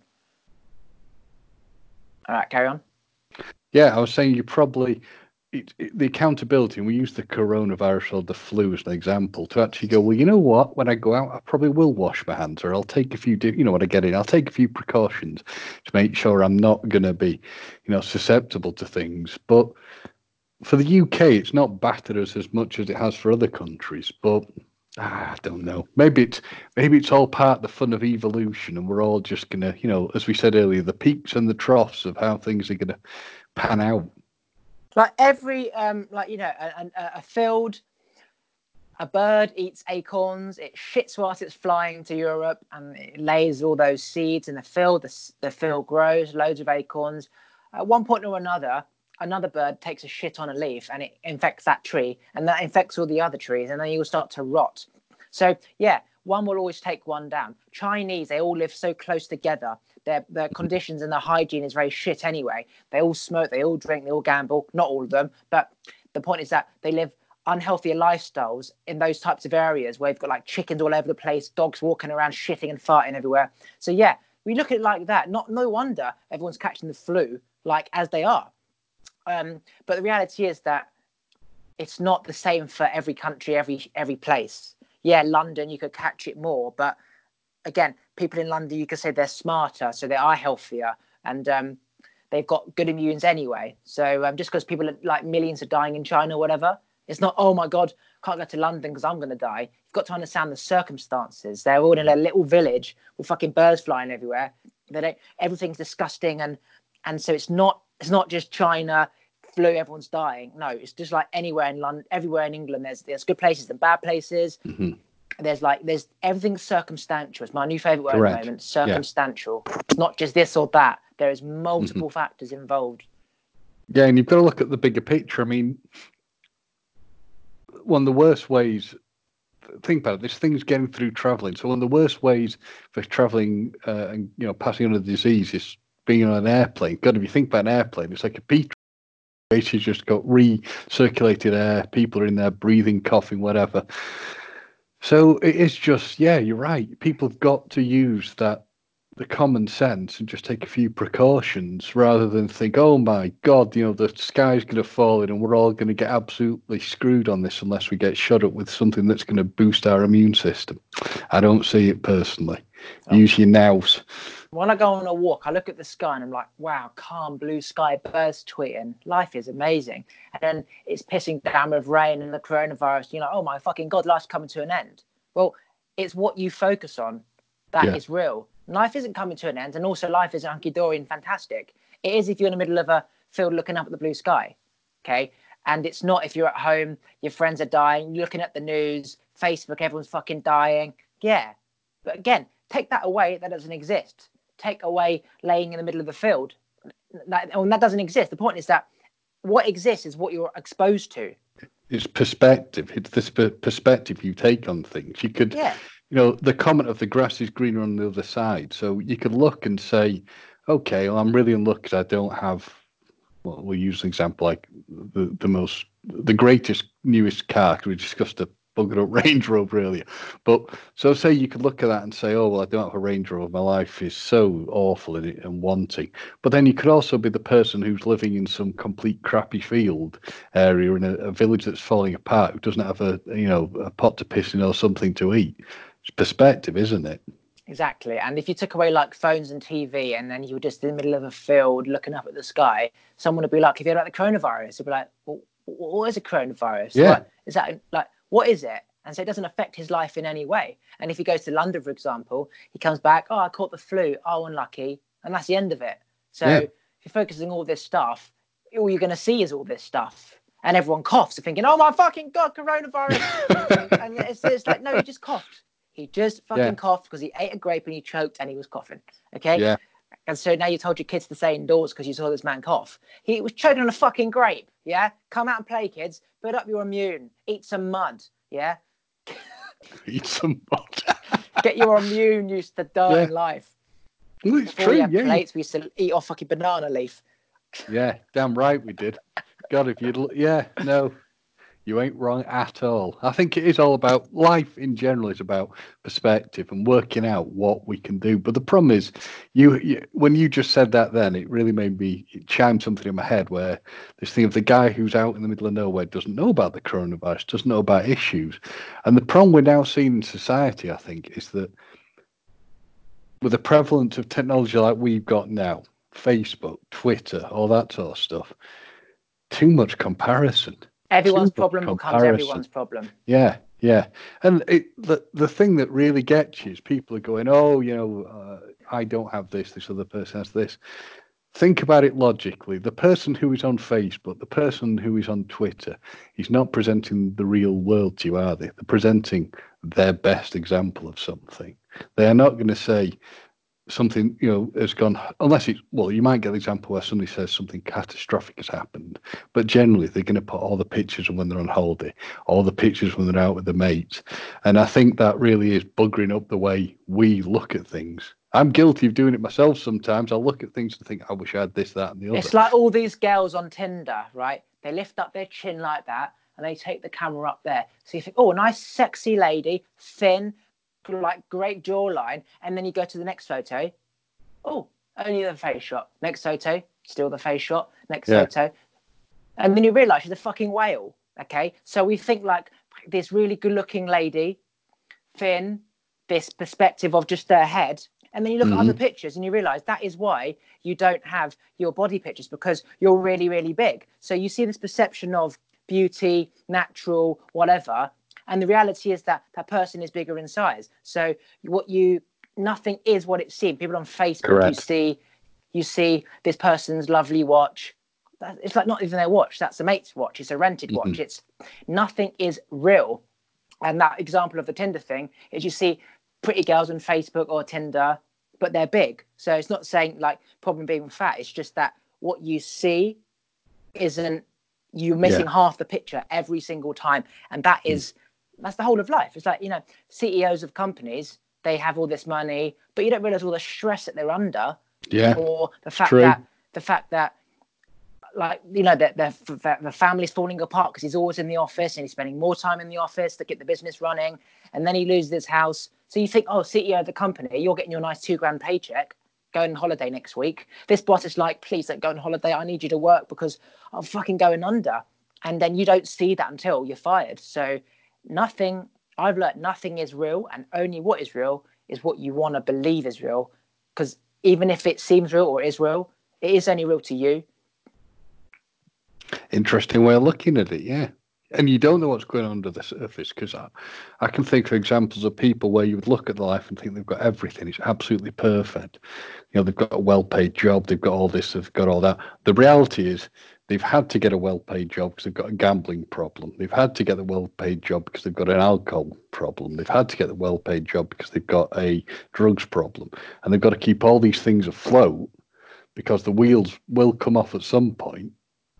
All right, carry on. Yeah, I was saying you probably the accountability, and we use the coronavirus or the flu as an example to actually go, well, you know what? When I go out, I probably will wash my hands, or I'll take a few, when I get in, I'll take a few precautions to make sure I'm not going to be, susceptible to things. But for the UK, it's not battered us as much as it has for other countries. But I don't know. Maybe it's all part of the fun of evolution, and we're all just gonna, as we said earlier, the peaks and the troughs of how things are gonna pan out. Like every a field, a bird eats acorns. It shits whilst it's flying to Europe, and it lays all those seeds in the field. The field grows, loads of acorns. At one point or another bird takes a shit on a leaf, and it infects that tree, and that infects all the other trees, and then you'll start to rot. So yeah, one will always take one down. Chinese, they all live so close together. Their conditions and their hygiene is very shit anyway. They all smoke, they all drink, they all gamble. Not all of them, but the point is that they live unhealthier lifestyles in those types of areas where you've got like chickens all over the place, dogs walking around shitting and farting everywhere. So yeah, we look at it like that. No wonder everyone's catching the flu like as they are. But the reality is that it's not the same for every country, every place. Yeah, London, you could catch it more, but again, people in London, you could say they're smarter, so they are healthier, and they've got good immunes anyway. So just because people are, like millions are dying in China or whatever, it's not, oh my God, can't go to London because I'm going to die. You've got to understand the circumstances. They're all in a little village with fucking birds flying everywhere. Everything's disgusting, and so it's not just China flu, everyone's dying. No, it's just like anywhere in London, everywhere in England. There's good places and bad places. Mm-hmm. There's everything's circumstantial. It's my new favorite word Correct. at the moment. Circumstantial. Yeah. It's not just this or that. There is multiple factors involved. Yeah, and you've got to look at the bigger picture. I mean, one of the worst ways, think about it, this thing's getting through traveling. So one of the worst ways for traveling and passing on a disease is being on an airplane. God, if you think about an airplane, it's like a petri. It's just got recirculated air. People are in there breathing, coughing, whatever. So it is just, yeah, you're right. People have got to use the common sense and just take a few precautions rather than think, oh my God, the sky's going to fall in and we're all going to get absolutely screwed on this unless we get shot up with something that's going to boost our immune system. I don't see it personally. Oh. Use your nows. When I go on a walk, I look at the sky and I'm like, wow, calm blue sky, birds tweeting. Life is amazing. And then it's pissing down with rain and the coronavirus. You're like, oh my fucking God, life's coming to an end. Well, it's what you focus on that is real. Life isn't coming to an end, and also life is hunky-dory and fantastic. It is if you're in the middle of a field looking up at the blue sky, okay? And it's not if you're at home, your friends are dying, you're looking at the news, Facebook, everyone's fucking dying. Yeah. But again, take that away, that doesn't exist. Take away laying in the middle of the field. That doesn't exist. The point is that what exists is what you're exposed to. It's perspective. It's this perspective you take on things. You could... Yeah. The comment of the grass is greener on the other side. So you could look and say, okay, well, I'm really unlucky because I don't have, well, we'll use an example like the greatest, newest car, because we discussed a buggered up Range Rover earlier. But so say you could look at that and say, oh, well, I don't have a Range Rover. My life is so awful in it and wanting. But then you could also be the person who's living in some complete crappy field area in a village that's falling apart, who doesn't have a pot to piss in or something to eat. It's perspective, isn't it? Exactly. And if you took away like phones and TV and then you were just in the middle of a field looking up at the sky, someone would be like, if you had like the coronavirus, they'd be like, well, what is a coronavirus? Yeah. What is that? Like, what is it? And so it doesn't affect his life in any way. And if he goes to London, for example, he comes back, oh, I caught the flu. Oh, unlucky. And that's the end of it. So if you're focusing on all this stuff, all you're going to see is all this stuff. And everyone coughs, thinking, oh my fucking God, coronavirus. and it's like, no, he just coughed. He just fucking coughed because he ate a grape and he choked and he was coughing. Okay? Yeah. And so now you told your kids to stay indoors because you saw this man cough. He was choking on a fucking grape. Yeah? Come out and play, kids. Build up your immune. Eat some mud. Yeah? Eat some mud. Get your immune used to dirt in life. Well, it's true. We had plates, we used to eat off fucking banana leaf. Yeah, damn right we did. God, if you'd... no. You ain't wrong at all. I think it is all about life in general. Is about perspective and working out what we can do. But the problem is, you when you just said that, then it really made me chime something in my head. Where this thing of the guy who's out in the middle of nowhere doesn't know about the coronavirus, doesn't know about issues, and the problem we're now seeing in society, I think, is that with the prevalence of technology like we've got now, Facebook, Twitter, all that sort of stuff, too much comparison. Everyone's problem becomes everyone's problem. Yeah. Yeah, and the thing that really gets you is people are going, oh, I don't have this. This other person has this. Think about it logically. The person who is on Facebook, the person who is on Twitter, is not presenting the real world to you, are they? They're presenting their best example of something. They are not going to say, something has gone, unless it's, well, you might get the example where somebody says something catastrophic has happened, but generally they're going to put all the pictures of when they're on holiday, all the pictures when they're out with their mates. And I think that really is buggering up the way we look at things. I'm guilty of doing it myself sometimes. I'll look at things and think, I wish I had this, that, and the other. It's like all these girls on Tinder, right? They lift up their chin like that and they take the camera up there. So you think, oh, a nice sexy lady, thin, like great jawline. And then you go to the next photo. Oh, only the face shot. Next photo, still the face shot. Next photo. And then you realise she's a fucking whale. Okay. So we think like this really good looking lady, thin, this perspective of just their head. And then you look at other pictures and you realise that is why you don't have your body pictures, because you're really, really big. So you see this perception of beauty, natural, whatever. And the reality is that that person is bigger in size. So nothing is what it seems. People on Facebook, Correct. you see this person's lovely watch. It's like not even their watch. That's a mate's watch. It's a rented watch. It's nothing is real. And that example of the Tinder thing is you see pretty girls on Facebook or Tinder, but they're big. So it's not saying like problem being fat. It's just that what you see isn't, you missing half the picture every single time. And that's the whole of life. It's like, CEOs of companies, they have all this money, but you don't realize all the stress that they're under. Yeah. Or the fact that like the family's falling apart because he's always in the office and he's spending more time in the office to get the business running, and then he loses his house. So you think, oh, CEO of the company, you're getting your nice $2,000 paycheck, going on holiday next week. This boss is like, please don't go on holiday, I need you to work because I'm fucking going under. And then you don't see that until you're fired. So I've learned nothing is real, and only what is real is what you want to believe is real. Because even if it seems real or is real, it is only real to you. Interesting way of looking at it, yeah. And you don't know what's going on under the surface, because I can think of examples of people where you would look at their life and think they've got everything. It's absolutely perfect. They've got a well-paid job. They've got all this. They've got all that. The reality is they've had to get a well-paid job because they've got a gambling problem. They've had to get a well-paid job because they've got an alcohol problem. They've had to get a well-paid job because they've got a drugs problem. And they've got to keep all these things afloat because the wheels will come off at some point.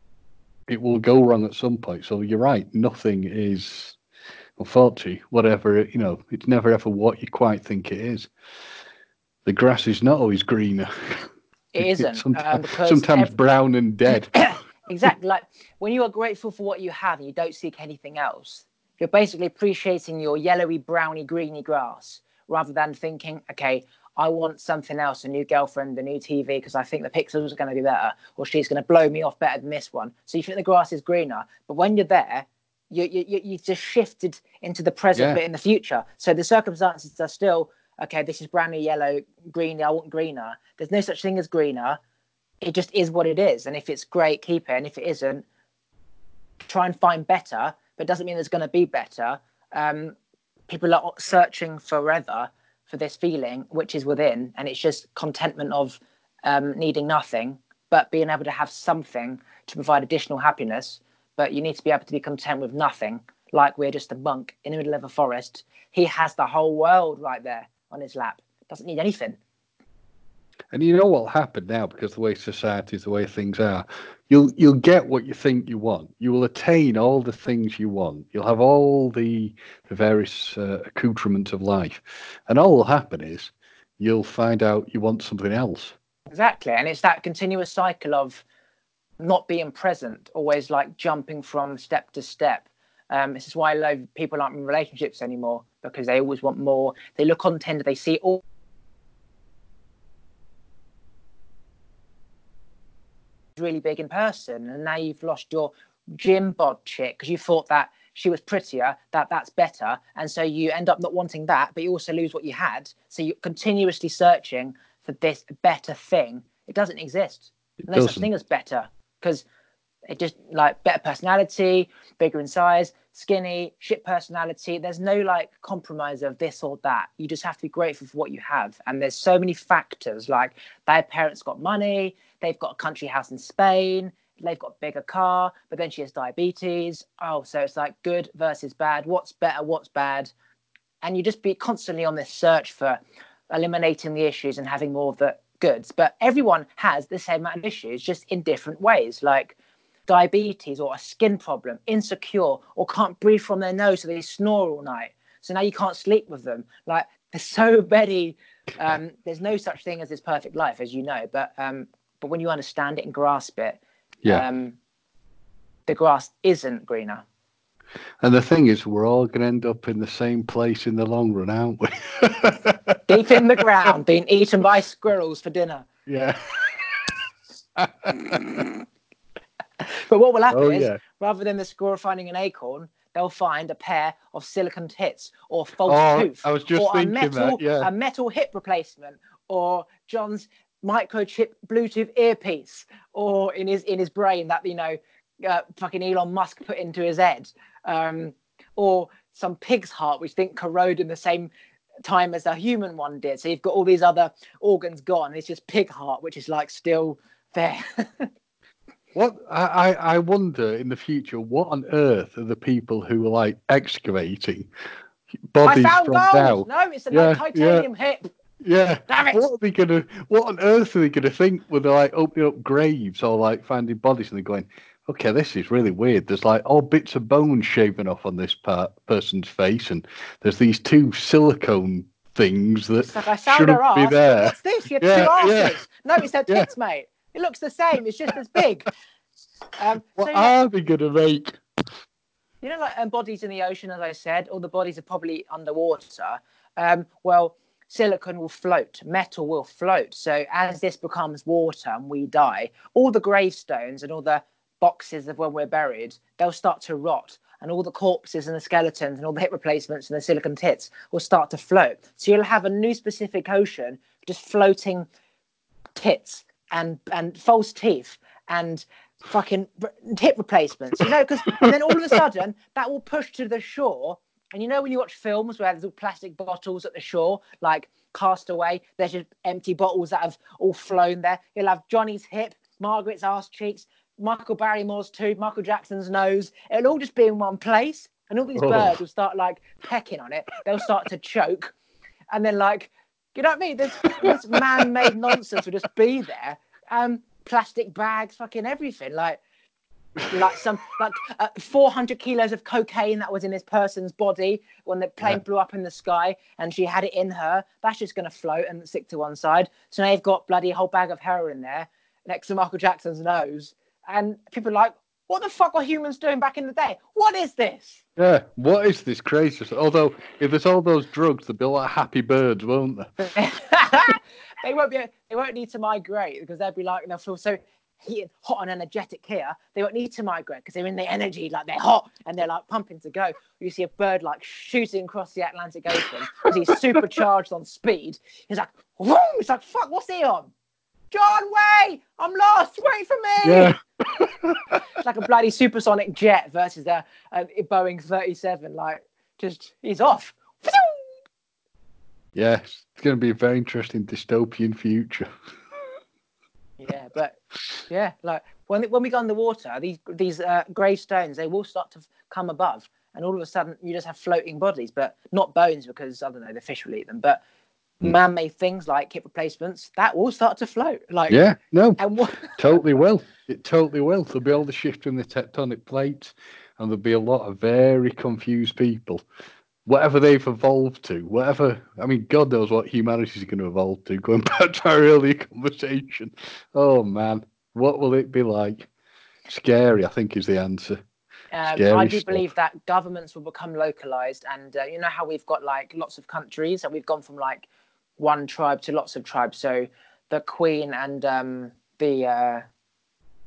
It will go wrong at some point. So you're right. Nothing is, unfortunately, whatever, it's never ever what you quite think it is. The grass is not always greener. It It's isn't, sometimes brown and dead. Exactly. Like when you are grateful for what you have and you don't seek anything else, you're basically appreciating your yellowy, browny, greeny grass rather than thinking, okay, I want something else, a new girlfriend, a new TV, because I think the pixels are going to be better, or she's going to blow me off better than this one. So you think the grass is greener, but when you're there, you just shifted into the present, but in the future. So the circumstances are still, okay, this is browny, yellow, green, I want greener. There's no such thing as greener. It just is what it is. And if it's great, keep it. And if it isn't, try and find better, but it doesn't mean there's going to be better. People are searching forever for this feeling, which is within, and it's just contentment of needing nothing, but being able to have something to provide additional happiness. But you need to be able to be content with nothing, like we're just a monk in the middle of a forest. He has the whole world right there on his lap. Doesn't need anything. And you know what'll happen now, because the way society is, the way things are, you'll get what you think you want. You will attain all the things you want. You'll have all the various accoutrements of life, and all will happen is you'll find out you want something else. Exactly, and it's that continuous cycle of not being present, always like jumping from step to step. This is why a lot of people aren't in relationships anymore, because they always want more. They look on Tinder, they see all really big in person, and now you've lost your gym bod chick because you thought that she was prettier, that's better, and so you end up not wanting that, but you also lose what you had. So you're continuously searching for this better thing. It doesn't exist. It No such doesn't. thing as better, because It just like better personality, bigger in size, skinny, shit personality. There's no like compromise of this or that. You just have to be grateful for what you have. And there's so many factors, like their parents got money, they've got a country house in Spain, they've got a bigger car, but then she has diabetes. Oh, so it's like good versus bad. What's better? What's bad? And you just be constantly on this search for eliminating the issues and having more of the goods. But everyone has the same amount of issues, just in different ways, like diabetes or a skin problem, insecure, or can't breathe from their nose, so they snore all night. So now you can't sleep with them. Like there's so many. There's no such thing as this perfect life, as you know. But when you understand it and grasp it, the grass isn't greener. And the thing is, we're all going to end up in the same place in the long run, aren't we? Deep in the ground, being eaten by squirrels for dinner. Yeah. But what will happen is, rather than the squirrel finding an acorn, they'll find a pair of silicone tits or false tooth, I was just or thinking a metal hip replacement, or John's microchip Bluetooth earpiece, or in his brain that fucking Elon Musk put into his head, or some pig's heart which didn't corrode in the same time as a human one did. So you've got all these other organs gone. It's just pig heart, which is like still there. What I wonder in the future, what on earth are the people who are like excavating bodies I found from gold. now? No, it's a titanium hip. Yeah. Damn it. What on earth are they gonna think when they're like opening up graves or like finding bodies and they're going, okay, this is really weird. There's like all bits of bone shaven off on this person's face, and there's these two silicone things that it's like I found shouldn't her be ass. there. What's this? You have two asses. No, it's her Yeah. tits, mate. It looks the same. It's just as big. What are they gonna make? You know, like bodies in the ocean, as I said, all the bodies are probably underwater. Well, silicon will float, metal will float. So as this becomes water and we die, all the gravestones and all the boxes of when we're buried, they'll start to rot. And all the corpses and the skeletons and all the hip replacements and the silicon tits will start to float. So you'll have a new specific ocean just floating tits and false teeth and fucking hip replacements, you know, because and then all of a sudden that will push to the shore. And you know when you watch films where there's all plastic bottles at the shore, like Castaway, there's just empty bottles that have all flown there. You'll have Johnny's hip, Margaret's ass cheeks, Michael Barrymore's tooth, Michael Jackson's nose. It'll all just be in one place, and all these birds will start like pecking on it. They'll start to choke, and then like, you know what I mean? This man-made nonsense will just be there. Plastic bags, fucking everything, like 400 kilos of cocaine that was in this person's body when the plane blew up in the sky, and she had it in her. That's just going to float and stick to one side. So now you've got bloody whole bag of heroin there next to Michael Jackson's nose, and people are like, what the fuck were humans doing back in the day? What is this? Yeah, what is this crazy? Although, if there's all those drugs, there'll be a lot of happy birds, won't there? They won't need to migrate because they'll be like, they'll feel so hot and energetic here. They won't need to migrate because they're in the energy, like they're hot and they're like pumping to go. You see a bird like shooting across the Atlantic Ocean because he's supercharged on speed. He's like, whoa! It's like, fuck, what's he on? John, wait! I'm lost! Wait for me! Yeah. It's like a bloody supersonic jet versus a Boeing 37. Like, just, he's off. Yes, it's going to be a very interesting dystopian future. Yeah, but yeah, like when we go underwater, these gravestones, they will start to come above, and all of a sudden you just have floating bodies, but not bones because I don't know, the fish will eat them, but man-made things like hip replacements that will start to float. Like, yeah, no, and totally will. It totally will. There'll be all the shift in the tectonic plates, and there'll be a lot of very confused people. Whatever they've evolved to, whatever, I mean, God knows what humanity's going to evolve to, going back to our earlier conversation. Oh, man, what will it be like? Scary, I think, is the answer. I do Stuff. believe that governments will become localized, and you know how we've got like lots of countries, and we've gone from like one tribe to lots of tribes. So the Queen and the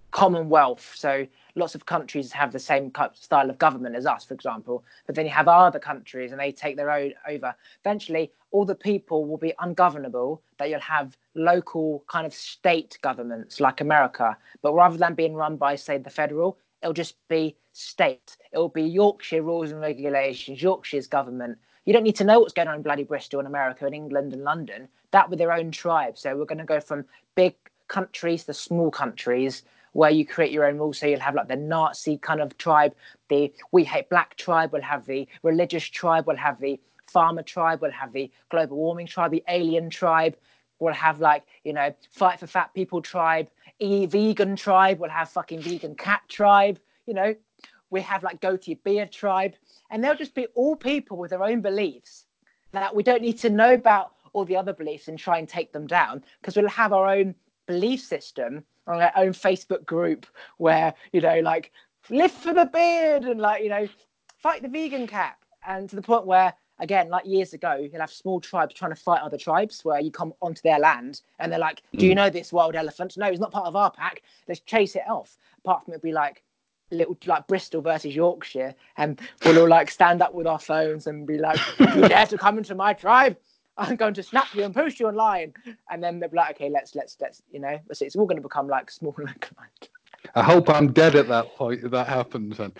commonwealth. So lots of countries have the same style of government as us, for example. But then you have other countries and they take their own over. Eventually, all the people will be ungovernable, that you'll have local kind of state governments like America. But rather than being run by, say, the federal, it'll just be state. It'll be Yorkshire rules and regulations, Yorkshire's government. You don't need to know what's going on in bloody Bristol and America and England and London. That with their own tribe. So we're going to go from big countries to small countries where you create your own rules. So you'll have like the Nazi kind of tribe, the We Hate Black tribe, we'll have the religious tribe, we'll have the farmer tribe, we'll have the global warming tribe, the alien tribe, we'll have like, you know, fight for fat people tribe, vegan tribe, we'll have fucking vegan cat tribe, you know, we have like goatee beard tribe, and they'll just be all people with their own beliefs that we don't need to know about all the other beliefs and try and take them down, because we'll have our own belief system on our own Facebook group where, you know, like live for the beard and like, you know, fight the vegan cat. And to the point where, again, like years ago, you'll have small tribes trying to fight other tribes where you come onto their land and they're like, do you know this wild elephant? No, he's not part of our pack. Let's chase it off. Apart from it'd be like little like Bristol versus Yorkshire, and we'll all like stand up with our phones and be like, if you dare to come into my tribe, I'm going to snap you and post you online. And then they'll be like, okay, let's you know, it's all going to become like small and like. I hope I'm dead at that point if that happens. Then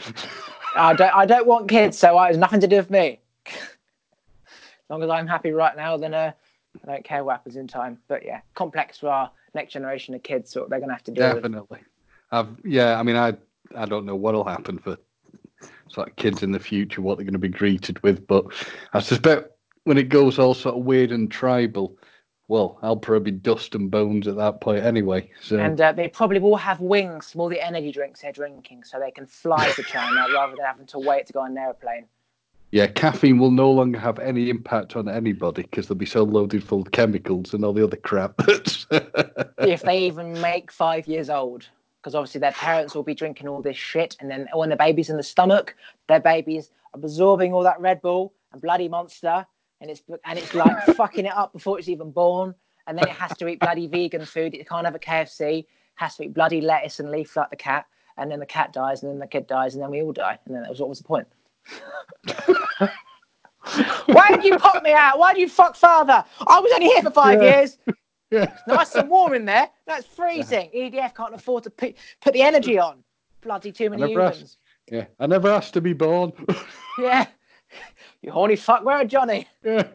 I don't want kids, so it has nothing to do with me. As long as I'm happy right now, then I don't care what happens in time. But yeah, complex for our next generation of kids, so they're going to have to deal with. definitely. I mean, I don't know what'll happen for sort of kids in the future, what they're going to be greeted with, but I suspect when it goes all sort of weird and tribal, well, I'll probably be dust and bones at that point anyway. So. And they probably will have wings from all the energy drinks they're drinking, so they can fly to China rather than having to wait to go on an airplane. Yeah, caffeine will no longer have any impact on anybody because they'll be so loaded full of chemicals and all the other crap. If they even make 5 years old, because obviously their parents will be drinking all this shit, and then when the baby's in the stomach, their baby's absorbing all that Red Bull and bloody Monster, and it's like fucking it up before it's even born, and then it has to eat bloody vegan food. It can't have a KFC. Has to eat bloody lettuce and leaf like the cat, and then the cat dies, and then the kid dies, and then we all die, and then what was the point? Why did you pop me out? Why did you fuck father? I was only here for 5 years. Yeah. Nice and warm in there. That's freezing. Yeah. EDF can't afford to put the energy on. Bloody too many humans. I never asked to be born. Yeah. You horny fuck. Where are Johnny? Yeah.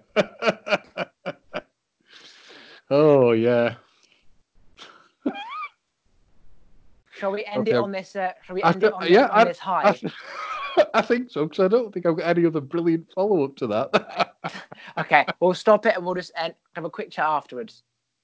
Oh, yeah. Shall we end it on this? Shall we end it on this high? I think so, because I don't think I've got any other brilliant follow-up to that. Okay, we'll stop it and we'll just have a quick chat afterwards.